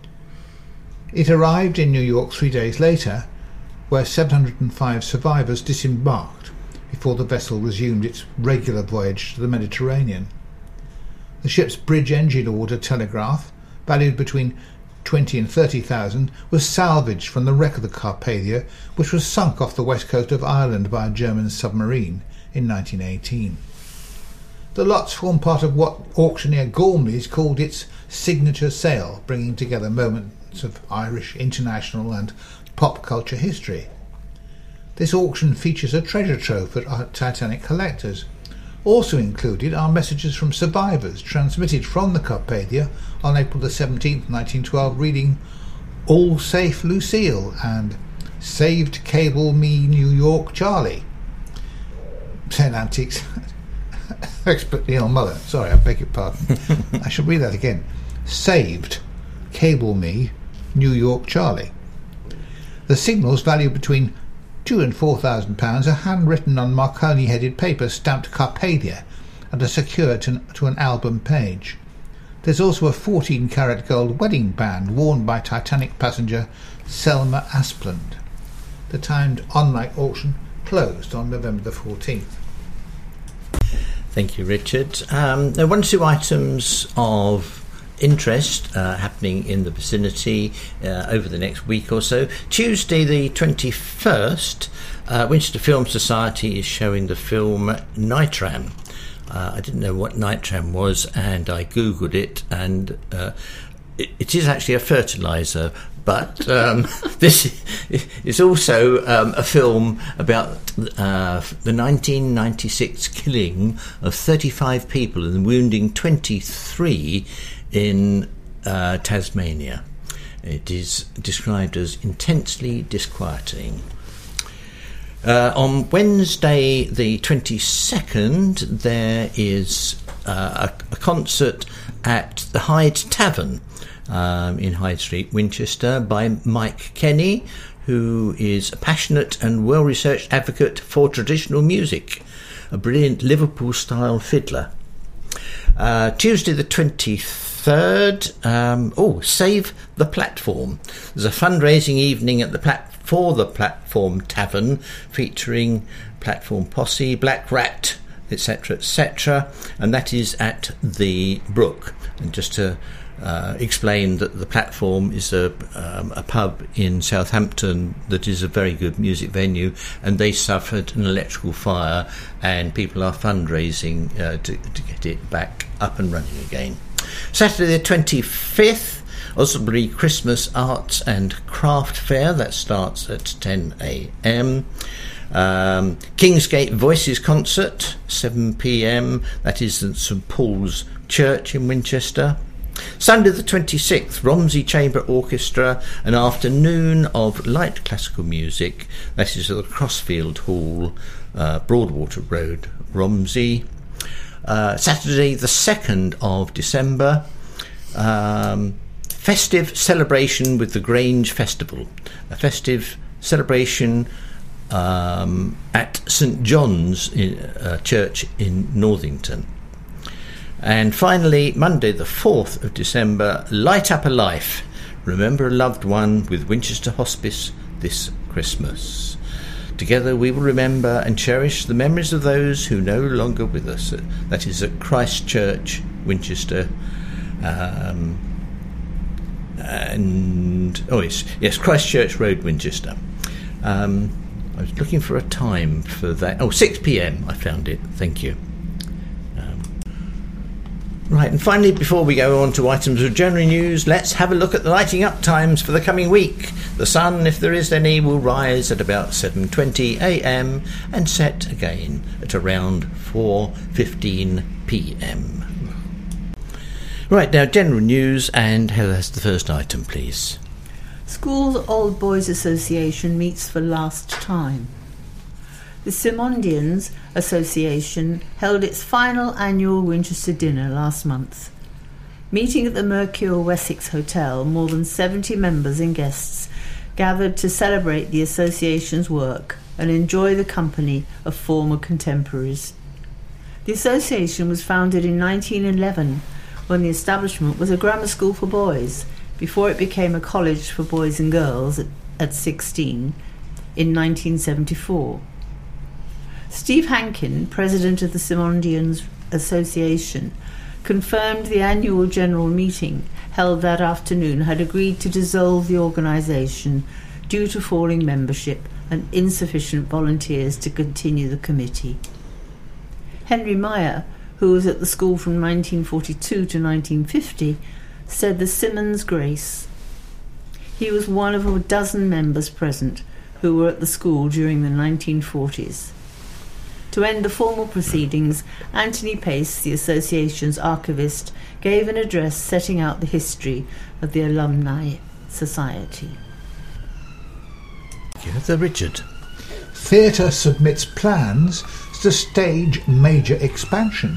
It arrived in New York 3 days later, where 705 survivors disembarked before the vessel resumed its regular voyage to the Mediterranean. The ship's bridge engine order telegraph, valued between 20 and 30,000, was salvaged from the wreck of the Carpathia, which was sunk off the west coast of Ireland by a German submarine in 1918. The lots form part of what auctioneer Gormley's called its signature sale, bringing together moments of Irish, international and pop culture history. This auction features a treasure trove for Titanic collectors. Also included are messages from survivors transmitted from the Carpathia on April 17, 1912, reading "All safe Lucille" and "Saved Cable Me New York Charlie." St. Antiques. Expert Neil Muller. Sorry, I beg your pardon. I should read that again. "Saved Cable Me New York Charlie." The signals, valued between £2,000 and £4,000, are handwritten on Marconi-headed paper stamped Carpathia and are secured to an album page. There's also a 14-carat gold wedding band worn by Titanic passenger Selma Aspland. The timed online auction closed on November the 14th. Thank you, Richard. There are 1 or 2 items of interest happening in the vicinity over the next week or so. Tuesday the 21st, Winchester Film Society is showing the film Nitram. I didn't know what Nitram was, and I googled it, and it is actually a fertiliser, but this is also a film about the 1996 killing of 35 people and wounding 23 in Tasmania. It is described as intensely disquieting. On Wednesday the 22nd, there is a concert at the Hyde Tavern in Hyde Street, Winchester, by Mike Kenny, who is a passionate and well-researched advocate for traditional music, a brilliant Liverpool-style fiddler. Tuesday the 23rd, Save the Platform. There's a fundraising evening at for the Platform Tavern, featuring Platform Posse, Black Rat, etc., etc., and that is at the Brook. And just to explain that the Platform is a pub in Southampton that is a very good music venue, and they suffered an electrical fire, and people are fundraising to get it back up and running again. Saturday the 25th, Osbury Christmas Arts and Craft Fair. That starts at 10 a.m. Kingsgate Voices Concert, 7 p.m. That is at St Paul's Church in Winchester. Sunday the 26th, Romsey Chamber Orchestra, an afternoon of light classical music. That is at the Crossfield Hall, Broadwater Road, Romsey. Saturday the 2nd of December, festive celebration with the Grange Festival, a festive celebration at St John's Church in Northington. And finally, Monday the 4th of December, Light Up a Life, remember a loved one with Winchester Hospice this Christmas. Together we will remember and cherish the memories of those who are no longer with us. That is at Christ Church, Winchester. Christ Church Road, Winchester. I was looking for a time for that. 6 p.m. I found it. Thank you. Right, and finally, before we go on to items of general news, let's have a look at the lighting up times for the coming week. The sun, if there is any, will rise at about 7:20 a.m. and set again at around 4:15 p.m. Right, now general news, and Heather has the first item, please. School's Old Boys Association meets for last time. The Simondians Association held its final annual Winchester dinner last month. Meeting at the Mercure Wessex Hotel, more than 70 members and guests gathered to celebrate the association's work and enjoy the company of former contemporaries. The association was founded in 1911 when the establishment was a grammar school for boys, before it became a college for boys and girls at 16 in 1974. Steve Hankin, president of the Simondians Association, confirmed the annual general meeting held that afternoon had agreed to dissolve the organisation due to falling membership and insufficient volunteers to continue the committee. Henry Meyer, who was at the school from 1942 to 1950, said the Simmons Grace. He was one of a dozen members present who were at the school during the 1940s. To end the formal proceedings, Anthony Pace, the association's archivist, gave an address setting out the history of the Alumni Society. Heather Richard. Theatre submits plans to stage major expansion.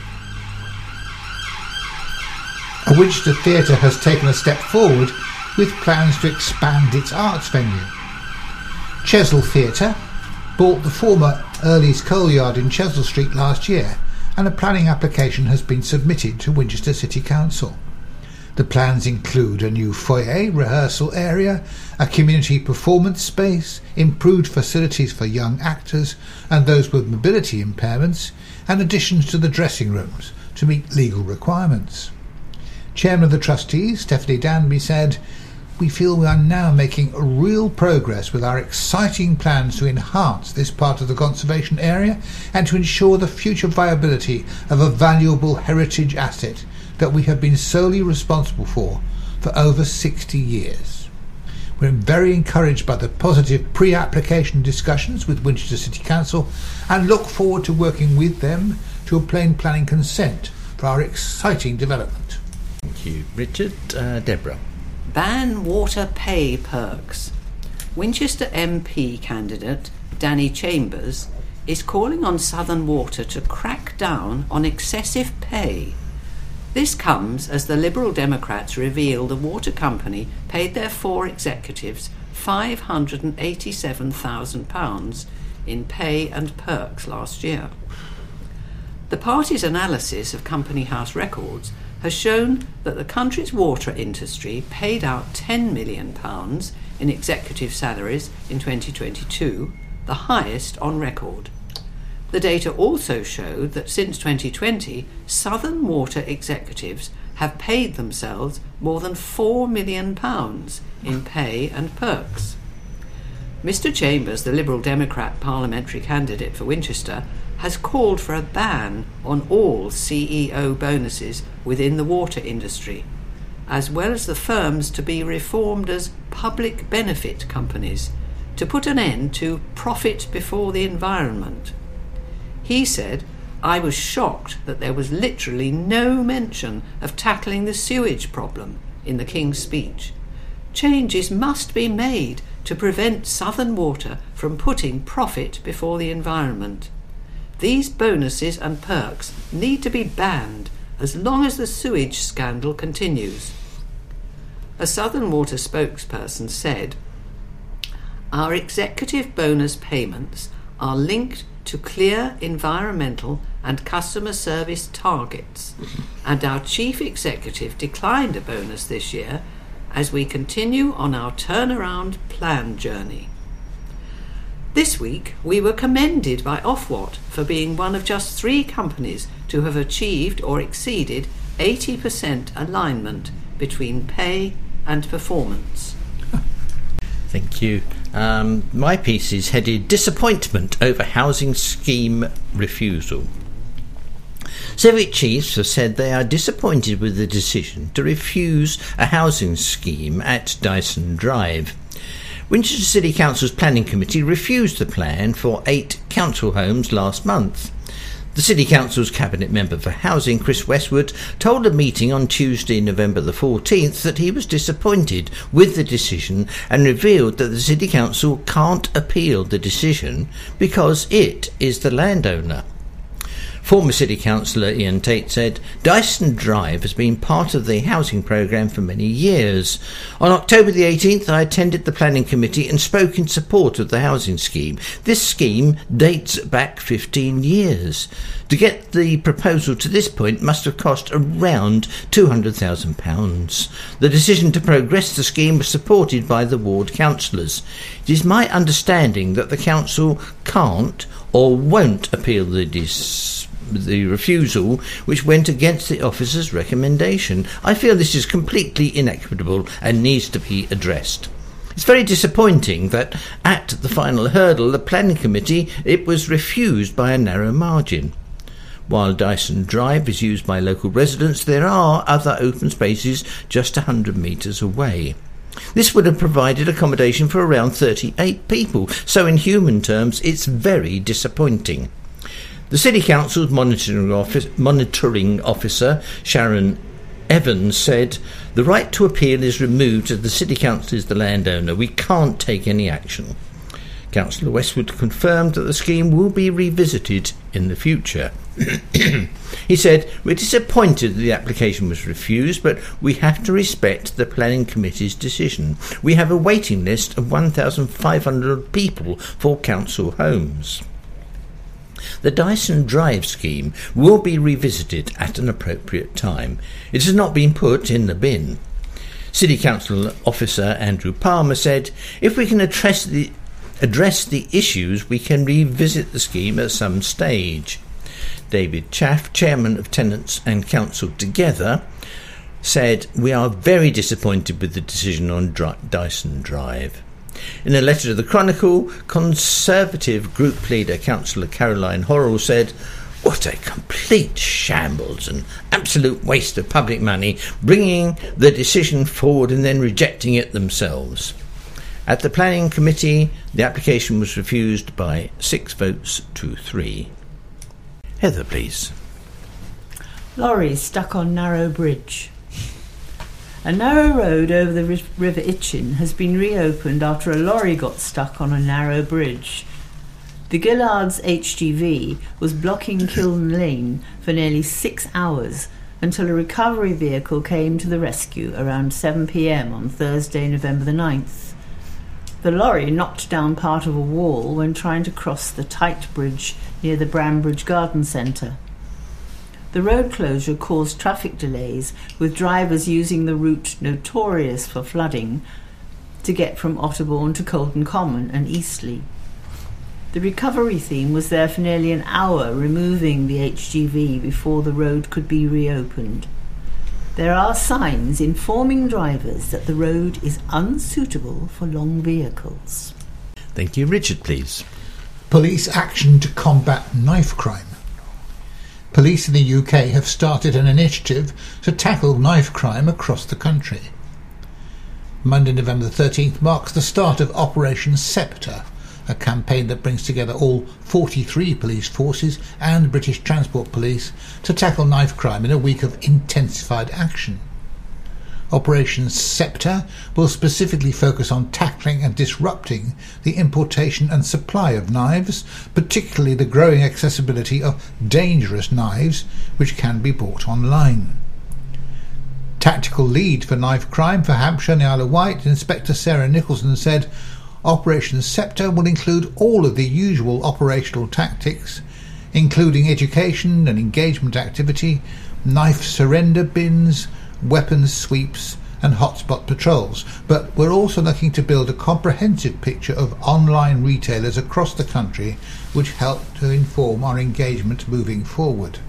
Winchester Theatre has taken a step forward with plans to expand its arts venue. Chesil Theatre bought the former Early's Coal Yard in Chesil Street last year, and a planning application has been submitted to Winchester City Council. The plans include a new foyer, rehearsal area, a community performance space, improved facilities for young actors and those with mobility impairments, and additions to the dressing rooms to meet legal requirements. Chairman of the Trustees, Stephanie Danby, said, "We feel we are now making real progress with our exciting plans to enhance this part of the conservation area and to ensure the future viability of a valuable heritage asset that we have been solely responsible for over 60 years. We're very encouraged by the positive pre-application discussions with Winchester City Council and look forward to working with them to obtain planning consent for our exciting development." Thank you, Richard. Deborah. Ban water pay perks. Winchester MP candidate Danny Chambers is calling on Southern Water to crack down on excessive pay. This comes as the Liberal Democrats reveal the water company paid their 4 executives £587,000 in pay and perks last year. The party's analysis of Company House records has shown that the country's water industry paid out £10 million in executive salaries in 2022, the highest on record. The data also showed that since 2020, Southern Water executives have paid themselves more than £4 million in pay and perks. Mr Chambers, the Liberal Democrat parliamentary candidate for Winchester, has called for a ban on all CEO bonuses within the water industry, as well as the firms to be reformed as public benefit companies to put an end to profit before the environment. He said, "I was shocked that there was literally no mention of tackling the sewage problem in the King's speech. Changes must be made to prevent Southern Water from putting profit before the environment. These bonuses and perks need to be banned as long as the sewage scandal continues." A Southern Water spokesperson said, "Our executive bonus payments are linked to clear environmental and customer service targets, and our chief executive declined a bonus this year as we continue on our turnaround plan journey." This week, we were commended by Ofwat for being one of just 3 companies to have achieved or exceeded 80% alignment between pay and performance. Thank you. My piece is headed "Disappointment over Housing Scheme Refusal." Civic chiefs have said they are disappointed with the decision to refuse a housing scheme at Dyson Drive. Winchester City Council's Planning Committee refused the plan for 8 council homes last month. The City Council's Cabinet Member for Housing, Chris Westwood, told a meeting on Tuesday, November the 14th, that he was disappointed with the decision and revealed that the City Council can't appeal the decision because it is the landowner. Former City Councillor Ian Tate said, Dyson Drive has been part of the housing programme for many years. On October the 18th, I attended the Planning Committee and spoke in support of the housing scheme. This scheme dates back 15 years. To get the proposal to this point must have cost around £200,000. The decision to progress the scheme was supported by the ward councillors. It is my understanding that the council can't or won't appeal the refusal, which went against the officer's recommendation. I feel this is completely inequitable and needs to be addressed. It's very disappointing that at the final hurdle, the Planning Committee, it was refused by a narrow margin. While Dyson Drive is used by local residents, there are other open spaces just 100 metres away. This would have provided accommodation for around 38 people, so in human terms it's very disappointing. The City Council's monitoring officer, Sharon Evans, said, the right to appeal is removed as the City Council is the landowner. We can't take any action. Councillor Westwood confirmed that the scheme will be revisited in the future. He said, we're disappointed that the application was refused, but we have to respect the Planning Committee's decision. We have a waiting list of 1,500 people for council homes. The Dyson Drive scheme will be revisited at an appropriate time. It has not been put in the bin. City Council Officer Andrew Palmer said, if we can address the issues, we can revisit the scheme at some stage. David Chaff, Chairman of Tenants and Council Together, said, we are very disappointed with the decision on Dyson Drive. In a letter to the Chronicle, Conservative Group Leader Councillor Caroline Horrell said, what a complete shambles and absolute waste of public money, bringing the decision forward and then rejecting it themselves. At the Planning Committee, the application was refused by 6 votes to 3. Heather, please. Lorries stuck on narrow bridge. A narrow road over the River Itchen has been reopened after a lorry got stuck on a narrow bridge. The Gillards HGV was blocking Kiln Lane for nearly 6 hours until a recovery vehicle came to the rescue around 7 p.m. on Thursday, November the 9th. The lorry knocked down part of a wall when trying to cross the tight bridge near the Brambridge Garden Centre. The road closure caused traffic delays, with drivers using the route notorious for flooding to get from Otterbourne to Colton Common and Eastleigh. The recovery team was there for nearly an hour, removing the HGV before the road could be reopened. There are signs informing drivers that the road is unsuitable for long vehicles. Thank you. Richard, please. Police action to combat knife crime. Police in the UK have started an initiative to tackle knife crime across the country. Monday, November the 13th marks the start of Operation Sceptre, a campaign that brings together all 43 police forces and British Transport Police to tackle knife crime in a week of intensified action. Operation Sceptre will specifically focus on tackling and disrupting the importation and supply of knives, particularly the growing accessibility of dangerous knives which can be bought online. Tactical lead for knife crime for Hampshire and the Isle of Wight, Inspector Sarah Nicholson, said Operation Sceptre will include all of the usual operational tactics, including education and engagement activity, knife surrender bins, weapons sweeps and hotspot patrols, but we're also looking to build a comprehensive picture of online retailers across the country which help to inform our engagement moving forward.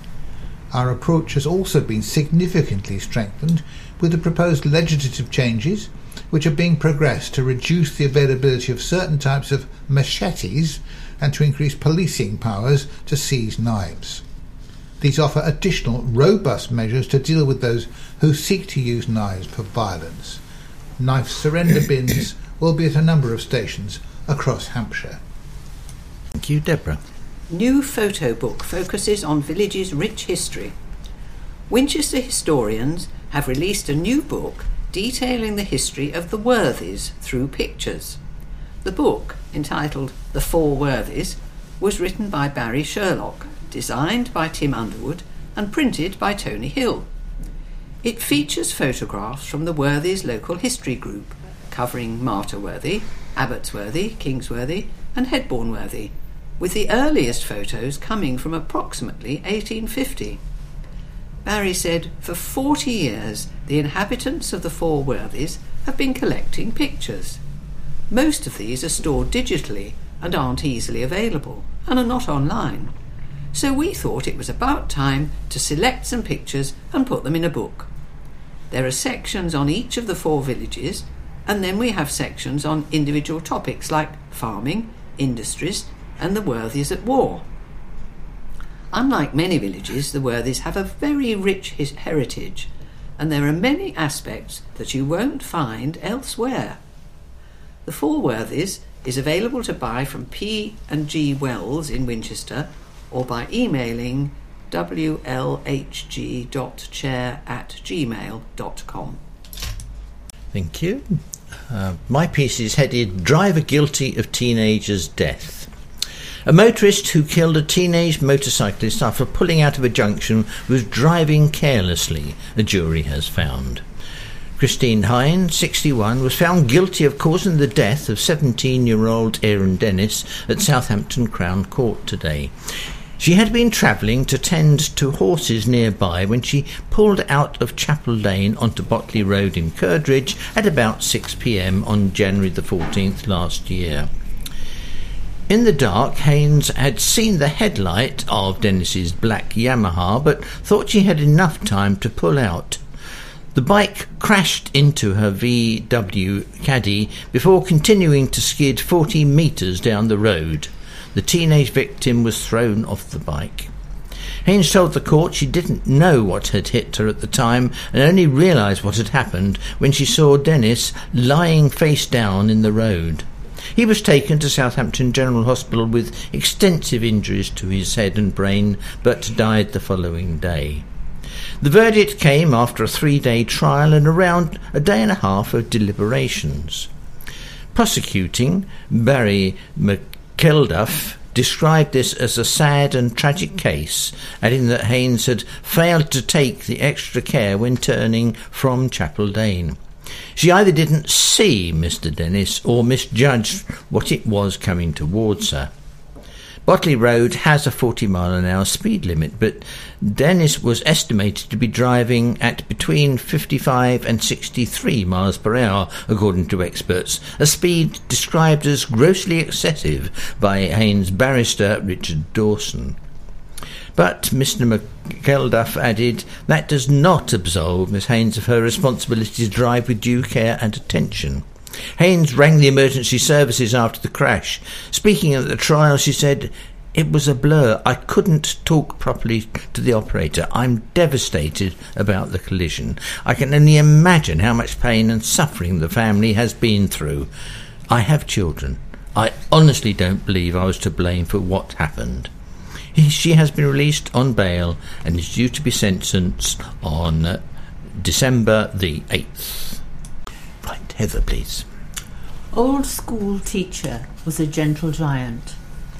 Our approach has also been significantly strengthened with the proposed legislative changes which are being progressed to reduce the availability of certain types of machetes and to increase policing powers to seize knives. These offer additional robust measures to deal with those who seek to use knives for violence. Knife surrender bins will be at a number of stations across Hampshire. Thank you, Deborah. New photo book focuses on village's rich history. Winchester historians have released a new book detailing the history of the Worthies through pictures. The book, entitled The Four Worthies, was written by Barry Sherlock, designed by Tim Underwood, and printed by Tony Hill. It features photographs from the Worthies local history group, covering Martyr Worthy, Abbotsworthy, Kingsworthy, and Headbourne Worthy, with the earliest photos coming from approximately 1850. Barry said, for 40 years, the inhabitants of the Four Worthies have been collecting pictures. Most of these are stored digitally and aren't easily available, and are not online. So we thought it was about time to select some pictures and put them in a book. There are sections on each of the 4 villages, and then we have sections on individual topics like farming, industries, and the Worthies at war. Unlike many villages, the Worthies have a very rich heritage, and there are many aspects that you won't find elsewhere. The Four Worthies is available to buy from P&G Wells in Winchester, or by emailing wlhg.chair@gmail.com. Thank you. My piece is headed Driver Guilty of Teenager's Death. A motorist who killed a teenage motorcyclist after pulling out of a junction was driving carelessly, a jury has found. Christine Hine, 61, was found guilty of causing the death of 17-year-old Aaron Dennis at Southampton Crown Court today. She had been travelling to tend to horses nearby when she pulled out of Chapel Lane onto Botley Road in Curdridge at about 6 p.m. on January the 14th last year. In the dark, Haynes had seen the headlight of Dennis's black Yamaha, but thought she had enough time to pull out. The bike crashed into her VW Caddy before continuing to skid 40 metres down the road. The teenage victim was thrown off the bike. Haynes told the court she didn't know what had hit her at the time and only realised what had happened when she saw Dennis lying face down in the road. He was taken to Southampton General Hospital with extensive injuries to his head and brain, but died the following day. The verdict came after a 3-day trial and around a day and a half of deliberations. Prosecuting Barry McKelduff described this as a sad and tragic case, adding that Haynes had failed to take the extra care when turning from Chapel Lane. She either didn't see Mr. Dennis or misjudged what it was coming towards her. Botley Road has a 40-mile-an-hour speed limit, but Dennis was estimated to be driving at between 55 and 63 miles per hour, according to experts, a speed described as grossly excessive by Haynes' barrister Richard Dawson. But Mr. McKelduff added, that does not absolve Miss Haynes of her responsibility to drive with due care and attention. Haynes rang the emergency services after the crash. Speaking at the trial, she said, it was a blur. I couldn't talk properly to the operator. I'm devastated about the collision. I can only imagine how much pain and suffering the family has been through. I have children. I honestly don't believe I was to blame for what happened. She has been released on bail and is due to be sentenced on December the 8th. Right, Heather, please. Old school teacher was a gentle giant.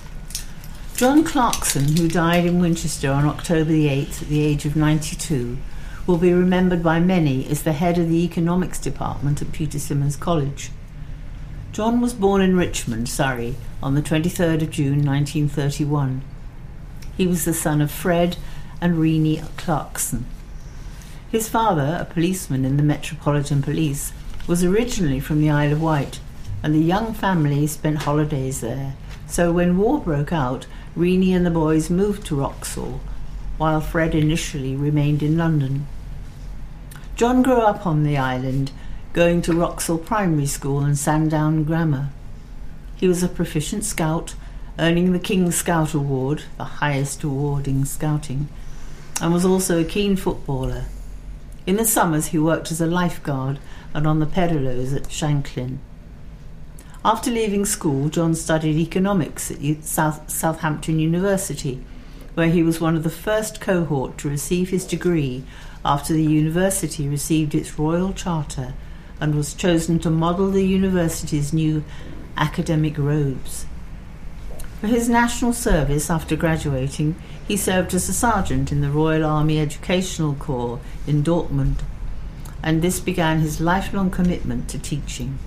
John Clarkson, who died in Winchester on October the 8th at the age of 92, will be remembered by many as the head of the economics department at Peter Symonds College. John was born in Richmond, Surrey, on the 23rd of June 1931. He was the son of Fred and Renee Clarkson. His father, a policeman in the Metropolitan Police, was originally from the Isle of Wight, and the young family spent holidays there. So when war broke out, Renee and the boys moved to Wroxall, while Fred initially remained in London. John grew up on the island, going to Wroxall Primary School and Sandown Grammar. He was a proficient scout, earning the King's Scout Award, the highest award in scouting, and was also a keen footballer. In the summers he worked as a lifeguard and on the Pedalows at Shanklin. After leaving school, John studied economics at Southampton University, where he was one of the first cohort to receive his degree after the university received its Royal Charter and was chosen to model the university's new academic robes. For his national service after graduating, he served as a sergeant in the Royal Army Educational Corps in Dortmund, and this began his lifelong commitment to teaching.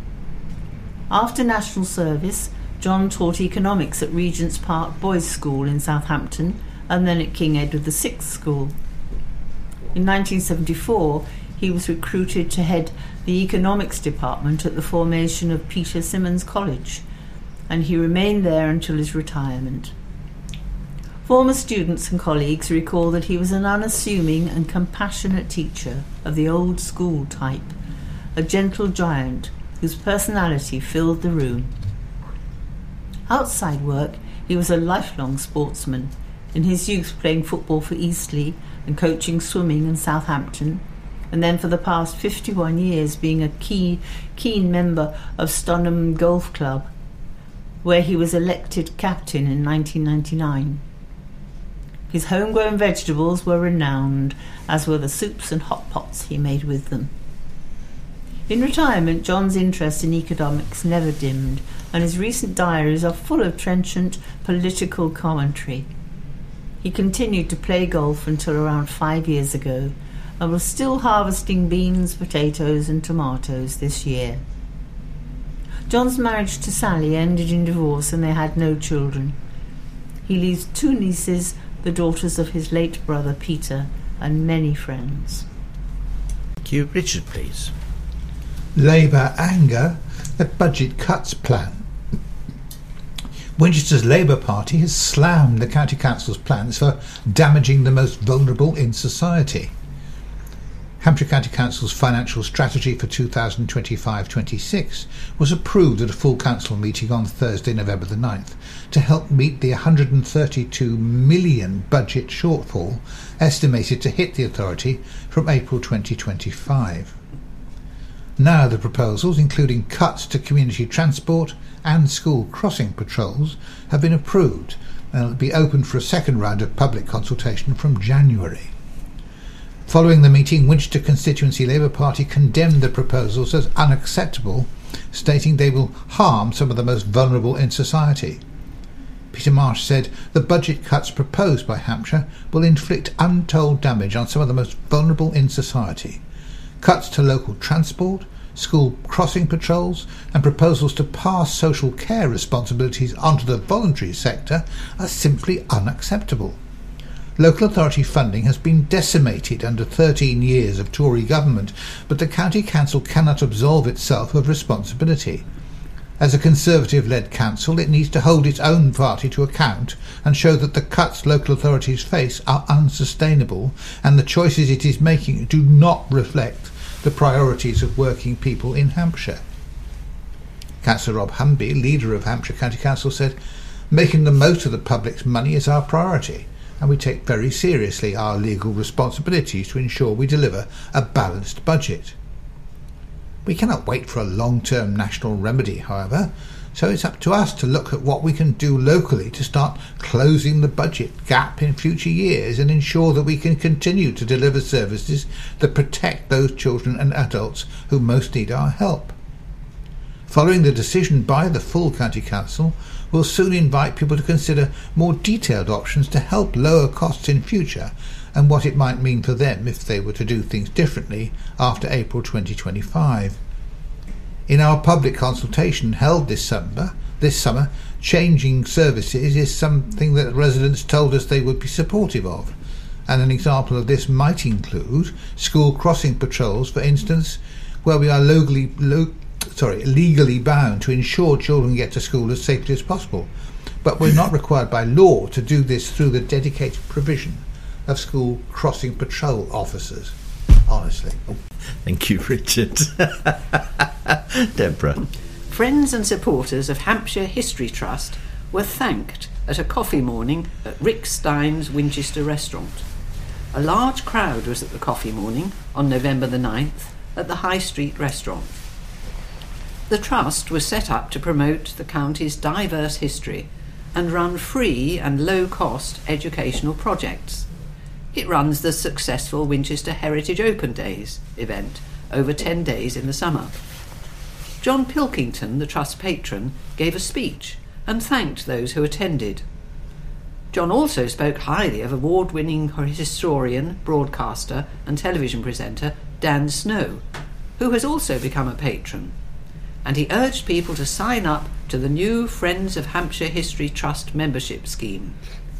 After national service, John taught economics at Regent's Park Boys' School in Southampton and then at King Edward VI School. In 1974, he was recruited to head the economics department at the formation of Peter Symonds College, and he remained there until his retirement. Former students and colleagues recall that he was an unassuming and compassionate teacher of the old school type, a gentle giant whose personality filled the room. Outside work, he was a lifelong sportsman, in his youth playing football for Eastleigh and coaching swimming in Southampton, and then for the past 51 years being a keen member of Stonham Golf Club, where he was elected captain in 1999. His homegrown vegetables were renowned, as were the soups and hot pots he made with them. In retirement, John's interest in economics never dimmed, and his recent diaries are full of trenchant political commentary. He continued to play golf until around 5 years ago, and was still harvesting beans, potatoes and tomatoes this year. John's marriage to Sally ended in divorce and they had no children. He leaves 2 nieces, the daughters of his late brother Peter, and many friends. Thank you. Richard, please. Labour anger at budget cuts plan. Winchester's Labour Party has slammed the County Council's plans for damaging the most vulnerable in society. Hampshire County Council's financial strategy for 2025-26 was approved at a full council meeting on Thursday, November the 9th, to help meet the £132 million budget shortfall estimated to hit the authority from April 2025. Now the proposals, including cuts to community transport and school crossing patrols, have been approved and will be open for a second round of public consultation from January. Following the meeting, Winchester Constituency Labour Party condemned the proposals as unacceptable, stating they will harm some of the most vulnerable in society. Peter Marsh said the budget cuts proposed by Hampshire will inflict untold damage on some of the most vulnerable in society. Cuts to local transport, school crossing patrols and proposals to pass social care responsibilities onto the voluntary sector are simply unacceptable. Local authority funding has been decimated under 13 years of Tory government, but the County Council cannot absolve itself of responsibility. As a Conservative-led council, it needs to hold its own party to account and show that the cuts local authorities face are unsustainable and the choices it is making do not reflect the priorities of working people in Hampshire. Councillor Rob Humby, leader of Hampshire County Council, said, "Making the most of the public's money is our priority, and we take very seriously our legal responsibilities to ensure we deliver a balanced budget. We cannot wait for a long-term national remedy, however, so it's up to us to look at what we can do locally to start closing the budget gap in future years and ensure that we can continue to deliver services that protect those children and adults who most need our help. Following the decision by the full County Council, we'll soon invite people to consider more detailed options to help lower costs in future and what it might mean for them if they were to do things differently after April 2025. In our public consultation held this summer, changing services is something that residents told us they would be supportive of, and an example of this might include school crossing patrols, for instance, where we are legally bound to ensure children get to school as safely as possible, but we're not required by law to do this through the dedicated provision of school crossing patrol officers. Honestly. Thank you, Richard. Deborah. Friends and supporters of Hampshire History Trust were thanked at a coffee morning at Rick Stein's Winchester restaurant. A large crowd was at the coffee morning on November the 9th at the High Street restaurant. The Trust was set up to promote the county's diverse history and run free and low-cost educational projects. It runs the successful Winchester Heritage Open Days event over 10 days in the summer. John Pilkington, the Trust patron, gave a speech and thanked those who attended. John also spoke highly of award-winning historian, broadcaster and television presenter Dan Snow, who has also become a patron, and he urged people to sign up to the new Friends of Hampshire History Trust membership scheme.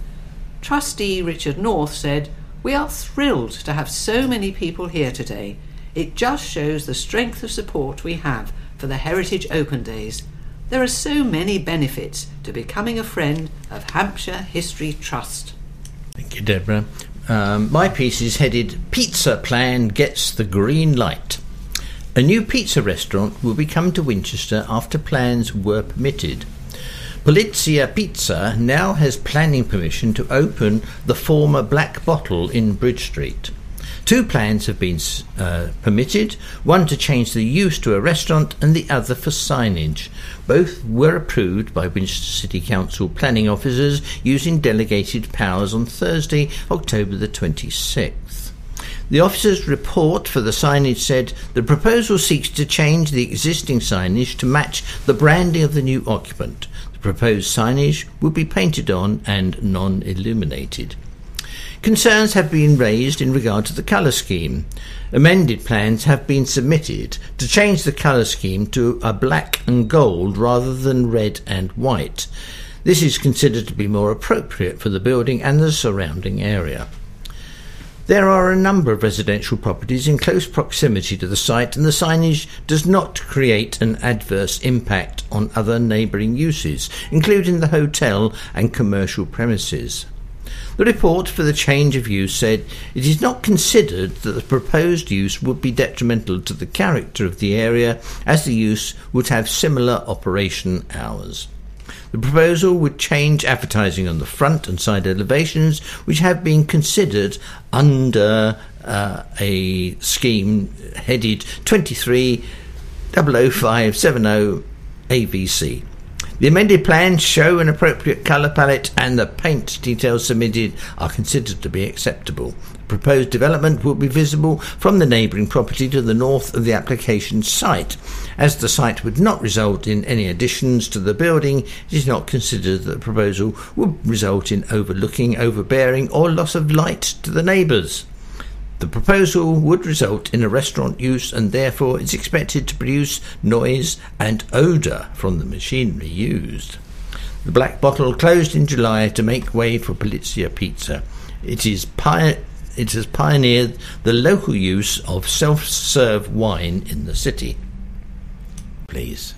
Trustee Richard North said, "We are thrilled to have so many people here today. It just shows the strength of support we have for the Heritage Open Days. There are so many benefits to becoming a friend of Hampshire History Trust." Thank you, Deborah. My piece is headed "Pizza Plan Gets the Green Light." A new pizza restaurant will be coming to Winchester after plans were permitted. Polizia Pizza now has planning permission to open the former Black Bottle in Bridge Street. 2 plans have been permitted, one to change the use to a restaurant and the other for signage. Both were approved by Winchester City Council planning officers using delegated powers on Thursday, October the 26th. The officer's report for the signage said the proposal seeks to change the existing signage to match the branding of the new occupant. The proposed signage will be painted on and non-illuminated. Concerns have been raised in regard to the colour scheme. Amended plans have been submitted to change the colour scheme to a black and gold rather than red and white. This is considered to be more appropriate for the building and the surrounding area. There are a number of residential properties in close proximity to the site, and the signage does not create an adverse impact on other neighbouring uses, including the hotel and commercial premises. The report for the change of use said it is not considered that the proposed use would be detrimental to the character of the area, as the use would have similar operation hours. The proposal would change advertising on the front and side elevations, which have been considered under a scheme headed 23-00570 AVC. The amended plans show an appropriate colour palette, and the paint details submitted are considered to be acceptable. The proposed development will be visible from the neighbouring property to the north of the application site. As the site would not result in any additions to the building, it is not considered that the proposal would result in overlooking, overbearing or loss of light to the neighbours. The proposal would result in a restaurant use, and therefore is expected to produce noise and odour from the machinery used. The Black Bottle closed in July to make way for Polizia Pizza. It has pioneered the local use of self-serve wine in the city. Please.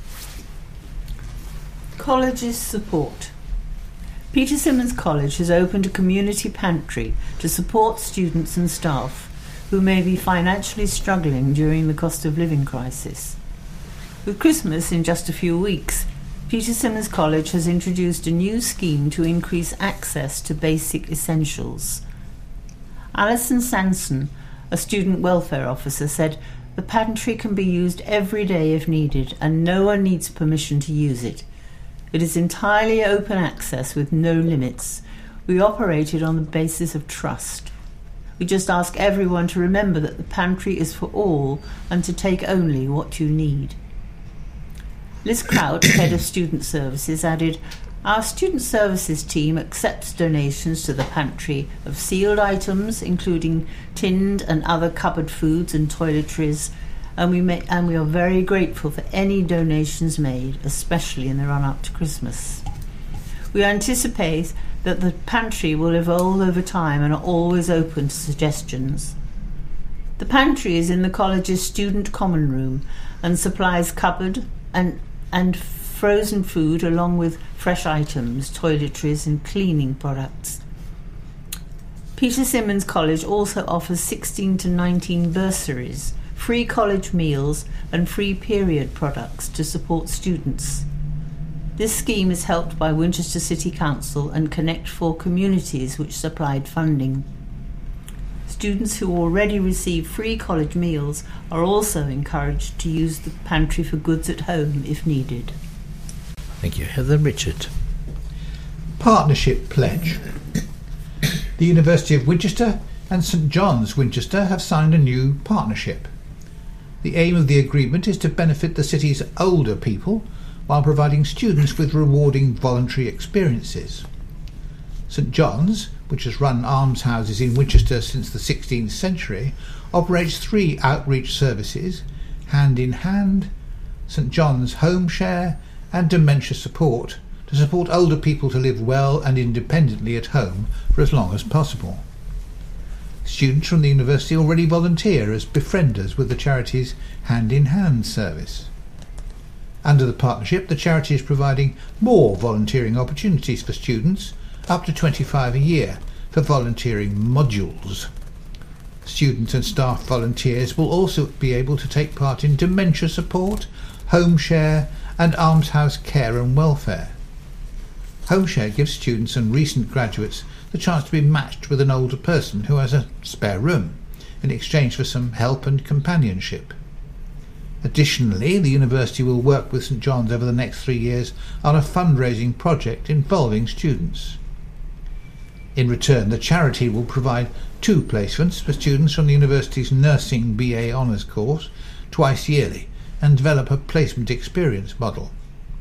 Colleges support. Peter Symonds College has opened a community pantry to support students and staff who may be financially struggling during the cost of living crisis. With Christmas in just a few weeks, Peter Symonds College has introduced a new scheme to increase access to basic essentials. Alison Sanson, a student welfare officer, said the pantry can be used every day if needed, and no one needs permission to use it. It is entirely open access with no limits. We operate it on the basis of trust. We just ask everyone to remember that the pantry is for all and to take only what you need. Liz Crouch, head of student services, added, "Our student services team accepts donations to the pantry of sealed items, including tinned and other cupboard foods and toiletries, and we are very grateful for any donations made, especially in the run-up to Christmas. We anticipate that the pantry will evolve over time and are always open to suggestions. The pantry is in the college's student common room and supplies cupboard and frozen food along with fresh items, toiletries and cleaning products. Peter Symonds College also offers 16 to 19 bursaries, free college meals and free period products to support students. This scheme is helped by Winchester City Council and Connect 4 Communities, which supplied funding. Students who already receive free college meals are also encouraged to use the pantry for goods at home if needed. Thank you, Heather. Richard. Partnership pledge. The University of Winchester and St John's Winchester have signed a new partnership. The aim of the agreement is to benefit the city's older people while providing students with rewarding voluntary experiences. St John's, which has run almshouses in Winchester since the 16th century, operates 3 outreach services: Hand in Hand, St John's Home Share and Dementia Support, to support older people to live well and independently at home for as long as possible. Students from the university already volunteer as befrienders with the charity's Hand in Hand service. Under the partnership, the charity is providing more volunteering opportunities for students, up to 25 a year, for volunteering modules. Students and staff volunteers will also be able to take part in dementia support, home share and almshouse care and welfare. Home share gives students and recent graduates the chance to be matched with an older person who has a spare room, in exchange for some help and companionship. Additionally, the university will work with St John's over the next 3 years on a fundraising project involving students. In return, the charity will provide 2 placements for students from the university's Nursing BA Honours course twice yearly and develop a placement experience model.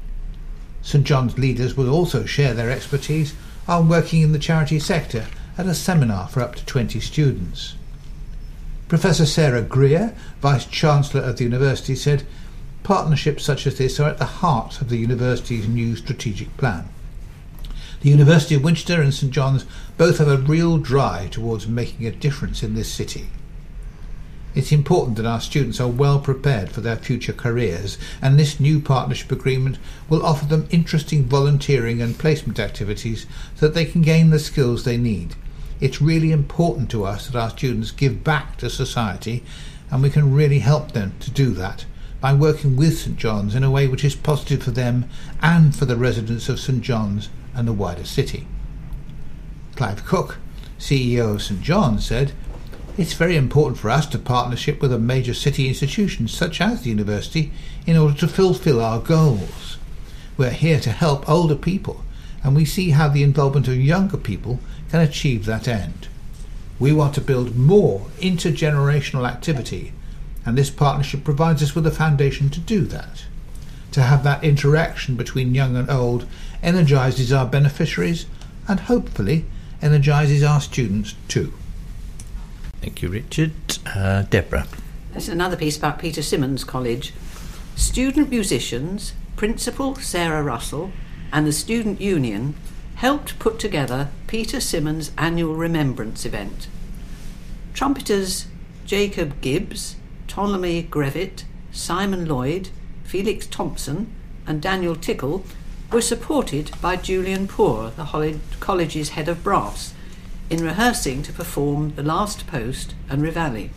St John's leaders will also share their expertise on working in the charity sector at a seminar for up to 20 students. Professor Sarah Greer, Vice-Chancellor of the university, said partnerships such as this are at the heart of the university's new strategic plan. The University of Winchester and St John's both have a real drive towards making a difference in this city. It's important that our students are well prepared for their future careers, and this new partnership agreement will offer them interesting volunteering and placement activities so that they can gain the skills they need. It's really important to us that our students give back to society, and we can really help them to do that by working with St John's in a way which is positive for them and for the residents of St John's and the wider city. Clive Cook, CEO of St John's, said, "It's very important for us to partnership with a major city institution such as the university in order to fulfil our goals. We're here to help older people, and we see how the involvement of younger people can achieve that end. We want to build more intergenerational activity, and this partnership provides us with a foundation to do that. To have that interaction between young and old energises our beneficiaries and hopefully energises our students too." Thank you, Richard. Deborah. There's another piece about Peter Symonds College. Student musicians, Principal Sarah Russell and the Student Union helped put together Peter Symonds' annual remembrance event. Trumpeters Jacob Gibbs, Ptolemy Grevitt, Simon Lloyd, Felix Thompson and Daniel Tickle were supported by Julian Poor, the college's head of brass, in rehearsing to perform The Last Post and Reveille.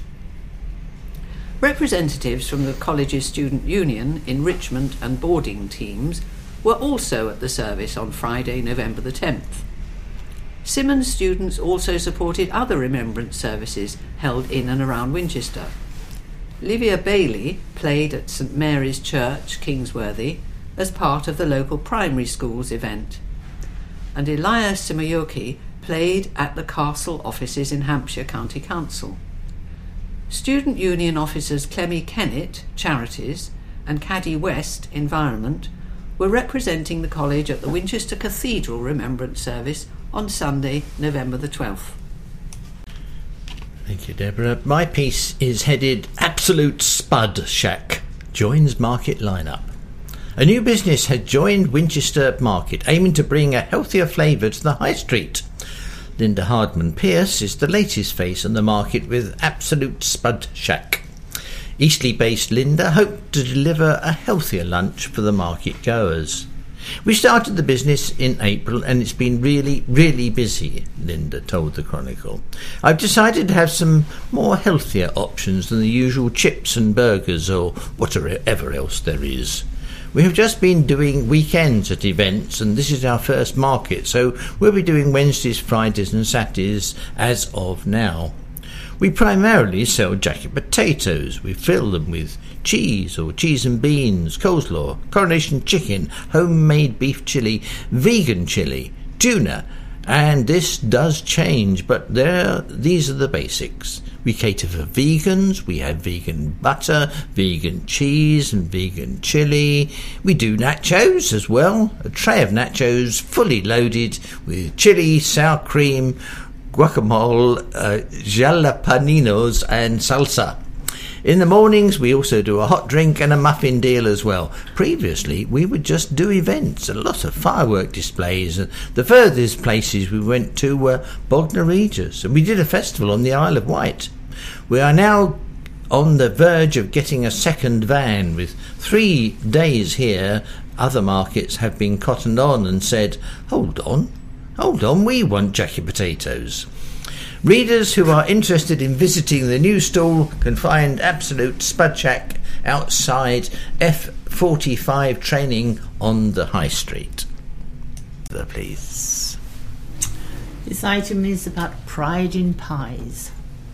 Representatives from the college's student union, enrichment and boarding teams were also at the service on Friday, November the 10th. Symonds students also supported other remembrance services held in and around Winchester. Livia Bailey played at St Mary's Church, Kingsworthy, as part of the local primary school's event, and Elias Simoyoki played at the castle offices in Hampshire County Council. Student Union officers Clemmy Kennett, Charities, and Caddy West, Environment, were representing the college at the Winchester Cathedral Remembrance Service on Sunday, November the 12th. Thank you, Deborah. My piece is headed Absolute Spud Shack joins market lineup. A new business has joined Winchester Market, aiming to bring a healthier flavour to the high street. Linda Hardman-Pierce is the latest face on the market with Absolute Spud Shack. Eastleigh-based Linda hoped to deliver a healthier lunch for the market goers. We started the business in April and it's been really, really busy, Linda told the Chronicle. I've decided to have some more healthier options than the usual chips and burgers or whatever else there is. We have just been doing weekends at events and this is our first market, so we'll be doing Wednesdays, Fridays and Saturdays as of now. We primarily sell jacket potatoes. We fill them with cheese or cheese and beans, coleslaw, coronation chicken, homemade beef chilli, vegan chilli, tuna, and this does change, but these are the basics. We cater for vegans. We have vegan butter, vegan cheese and vegan chili. We do nachos as well. A tray of nachos fully loaded with chili, sour cream, guacamole, jalapenos and salsa. In the mornings, we also do a hot drink and a muffin deal as well. Previously, we would just do events, a lot of firework displays. The furthest places we went to were Bognor Regis, and we did a festival on the Isle of Wight. We are now on the verge of getting a second van. With 3 days here, other markets have been cottoned on and said, hold on, we want jacket potatoes. Readers who are interested in visiting the new stall can find Absolute Spudchack outside F45 training on the High Street. Please. This item is about pride in pies.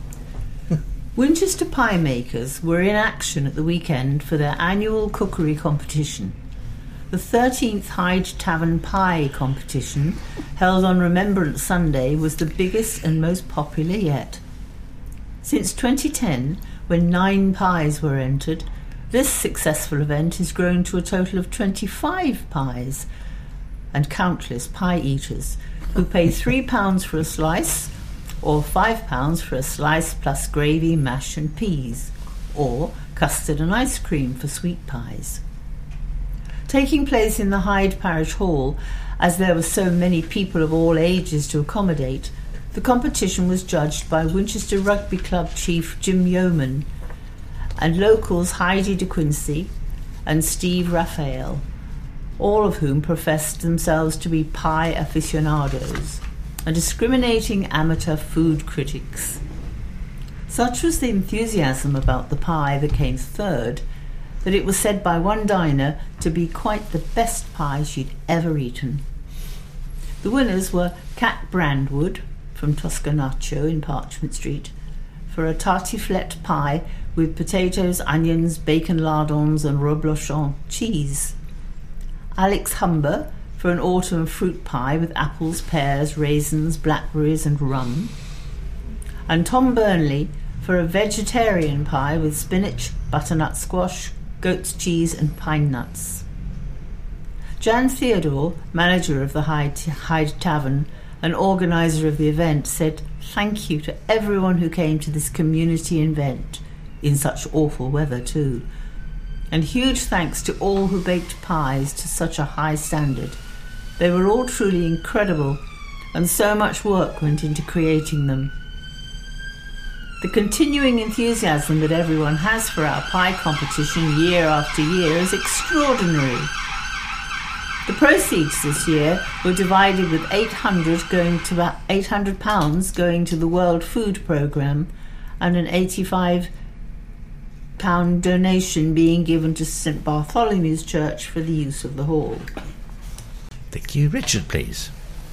Winchester pie makers were in action at the weekend for their annual cookery competition. The 13th Hyde Tavern Pie competition, held on Remembrance Sunday, was the biggest and most popular yet. Since 2010, when 9 pies were entered, this successful event has grown to a total of 25 pies and countless pie eaters who pay £3 for a slice or £5 for a slice plus gravy, mash and peas, or custard and ice cream for sweet pies. Taking place in the Hyde Parish Hall, as there were so many people of all ages to accommodate, the competition was judged by Winchester Rugby Club chief Jim Yeoman and locals Heidi de Quincy and Steve Raphael, all of whom professed themselves to be pie aficionados and discriminating amateur food critics. Such was the enthusiasm about the pie that came third, that it was said by one diner to be quite the best pie she'd ever eaten. The winners were Cat Brandwood from Toscanaccio in Parchment Street for a tartiflette pie with potatoes, onions, bacon lardons and reblochon cheese. Alex Humber for an autumn fruit pie with apples, pears, raisins, blackberries and rum. And Tom Burnley for a vegetarian pie with spinach, butternut squash, goat's cheese and pine nuts. Jan Theodore, manager of the Hyde Tavern and organiser of the event, said thank you to everyone who came to this community event, in such awful weather too, and huge thanks to all who baked pies to such a high standard. They were all truly incredible, and so much work went into creating them. The continuing enthusiasm that everyone has for our pie competition year after year is extraordinary. The proceeds this year were divided with £800 going to the World Food Programme and an £85 donation being given to St Bartholomew's Church for the use of the hall. Thank you. Richard, please.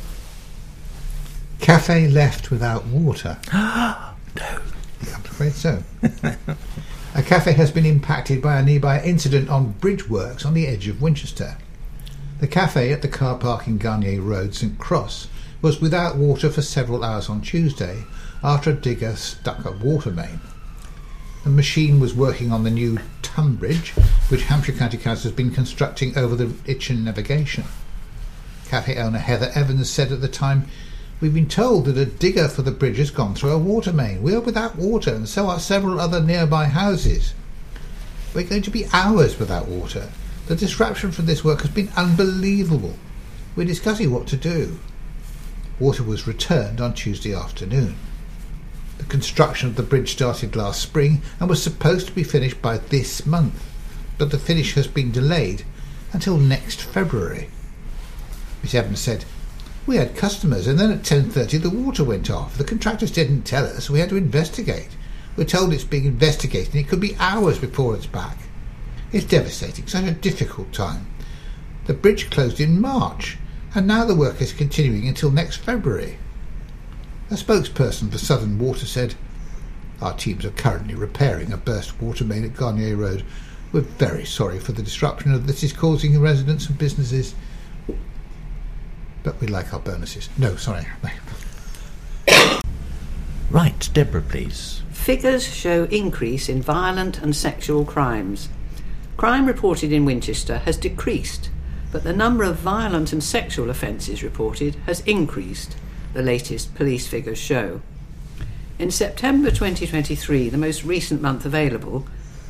Cafe left without water. No. Yeah, I'm afraid so. A cafe has been impacted by a nearby incident on bridge works on the edge of Winchester. The cafe at the car park in Garnier Road, St Cross, was without water for several hours on Tuesday after a digger stuck a water main. The machine was working on the new Tunbridge, which Hampshire County Council has been constructing over the Itchen navigation. Cafe owner Heather Evans said at the time, "We've been told that a digger for the bridge has gone through a water main. We are without water, and so are several other nearby houses. We're going to be hours without water. The disruption from this work has been unbelievable. We're discussing what to do." Water was returned on Tuesday afternoon. The construction of the bridge started last spring and was supposed to be finished by this month, but the finish has been delayed until next February. Miss Evans said, "We had customers, and then at 10:30 the water went off. The contractors didn't tell us. We had to investigate. We're told it's being investigated and it could be hours before it's back. It's devastating, such a difficult time. The bridge closed in March, and now the work is continuing until next February." A spokesperson for Southern Water said, Our teams are currently repairing a burst water main at Garnier Road. We're very sorry for the disruption that this is causing in residents and businesses. But we like our bonuses. No, sorry. Right, Deborah, please. Figures show increase in violent and sexual crimes. Crime reported in Winchester has decreased, but the number of violent and sexual offences reported has increased, the latest police figures show. In September 2023, the most recent month available,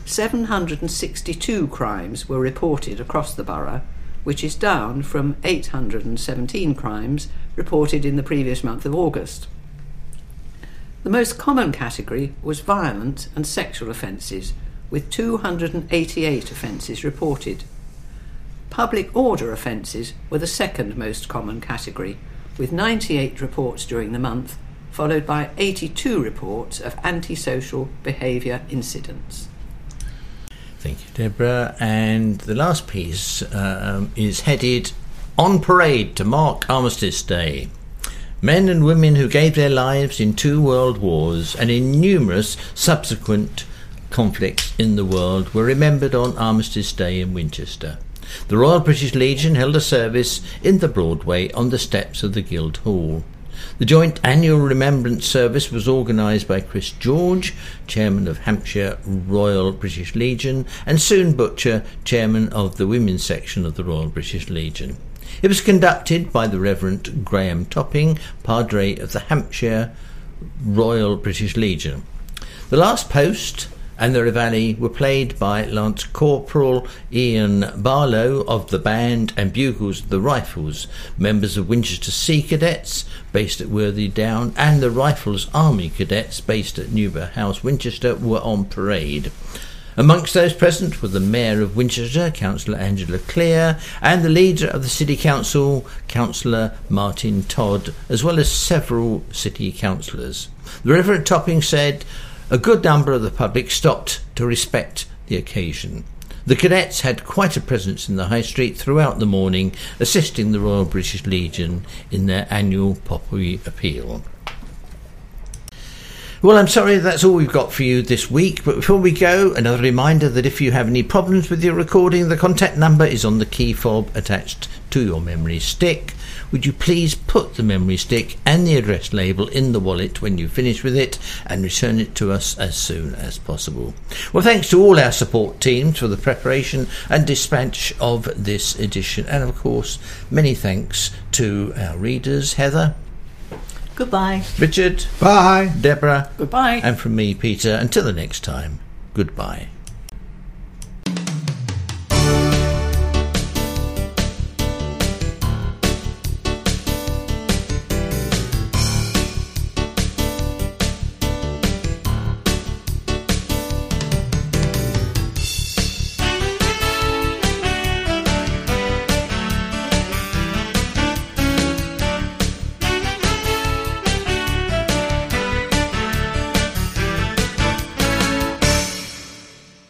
762 crimes were reported across the borough, which is down from 817 crimes reported in the previous month of August. The most common category was violent and sexual offences, with 288 offences reported. Public order offences were the second most common category, with 98 reports during the month, followed by 82 reports of antisocial behaviour incidents. Thank you, Deborah. And the last piece is headed On Parade to Mark Armistice Day. Men and women who gave their lives in 2 world wars and in numerous subsequent conflicts in the world were remembered on Armistice Day in Winchester. The Royal British Legion held a service in the Broadway on the steps of the Guildhall. The joint annual remembrance service was organised by Chris George, Chairman of Hampshire Royal British Legion, and Soon Butcher, Chairman of the Women's Section of the Royal British Legion. It was conducted by the Reverend Graham Topping, Padre of the Hampshire Royal British Legion. The Last Post and the Reveille were played by Lance Corporal Ian Barlow of the Band and Bugles of the Rifles, members of Winchester Sea Cadets based at Worthy Down, and the Rifles Army Cadets based at Newburgh House, Winchester, were on parade. Amongst those present were the Mayor of Winchester, Councillor Angela Clear, and the Leader of the City Council, Councillor Martin Todd, as well as several city councillors. The Reverend Topping said a good number of the public stopped to respect the occasion. The cadets had quite a presence in the High Street throughout the morning, assisting the Royal British Legion in their annual Poppy Appeal. Well, I'm sorry, that's all we've got for you this week. But before we go, another reminder that if you have any problems with your recording, the contact number is on the key fob attached to your memory stick. Would you please put the memory stick and the address label in the wallet when you finish with it and return it to us as soon as possible. Well, thanks to all our support teams for the preparation and dispatch of this edition. And, of course, many thanks to our readers. Heather. Goodbye. Richard. Bye. Deborah. Goodbye. And from me, Peter. Until the next time, goodbye.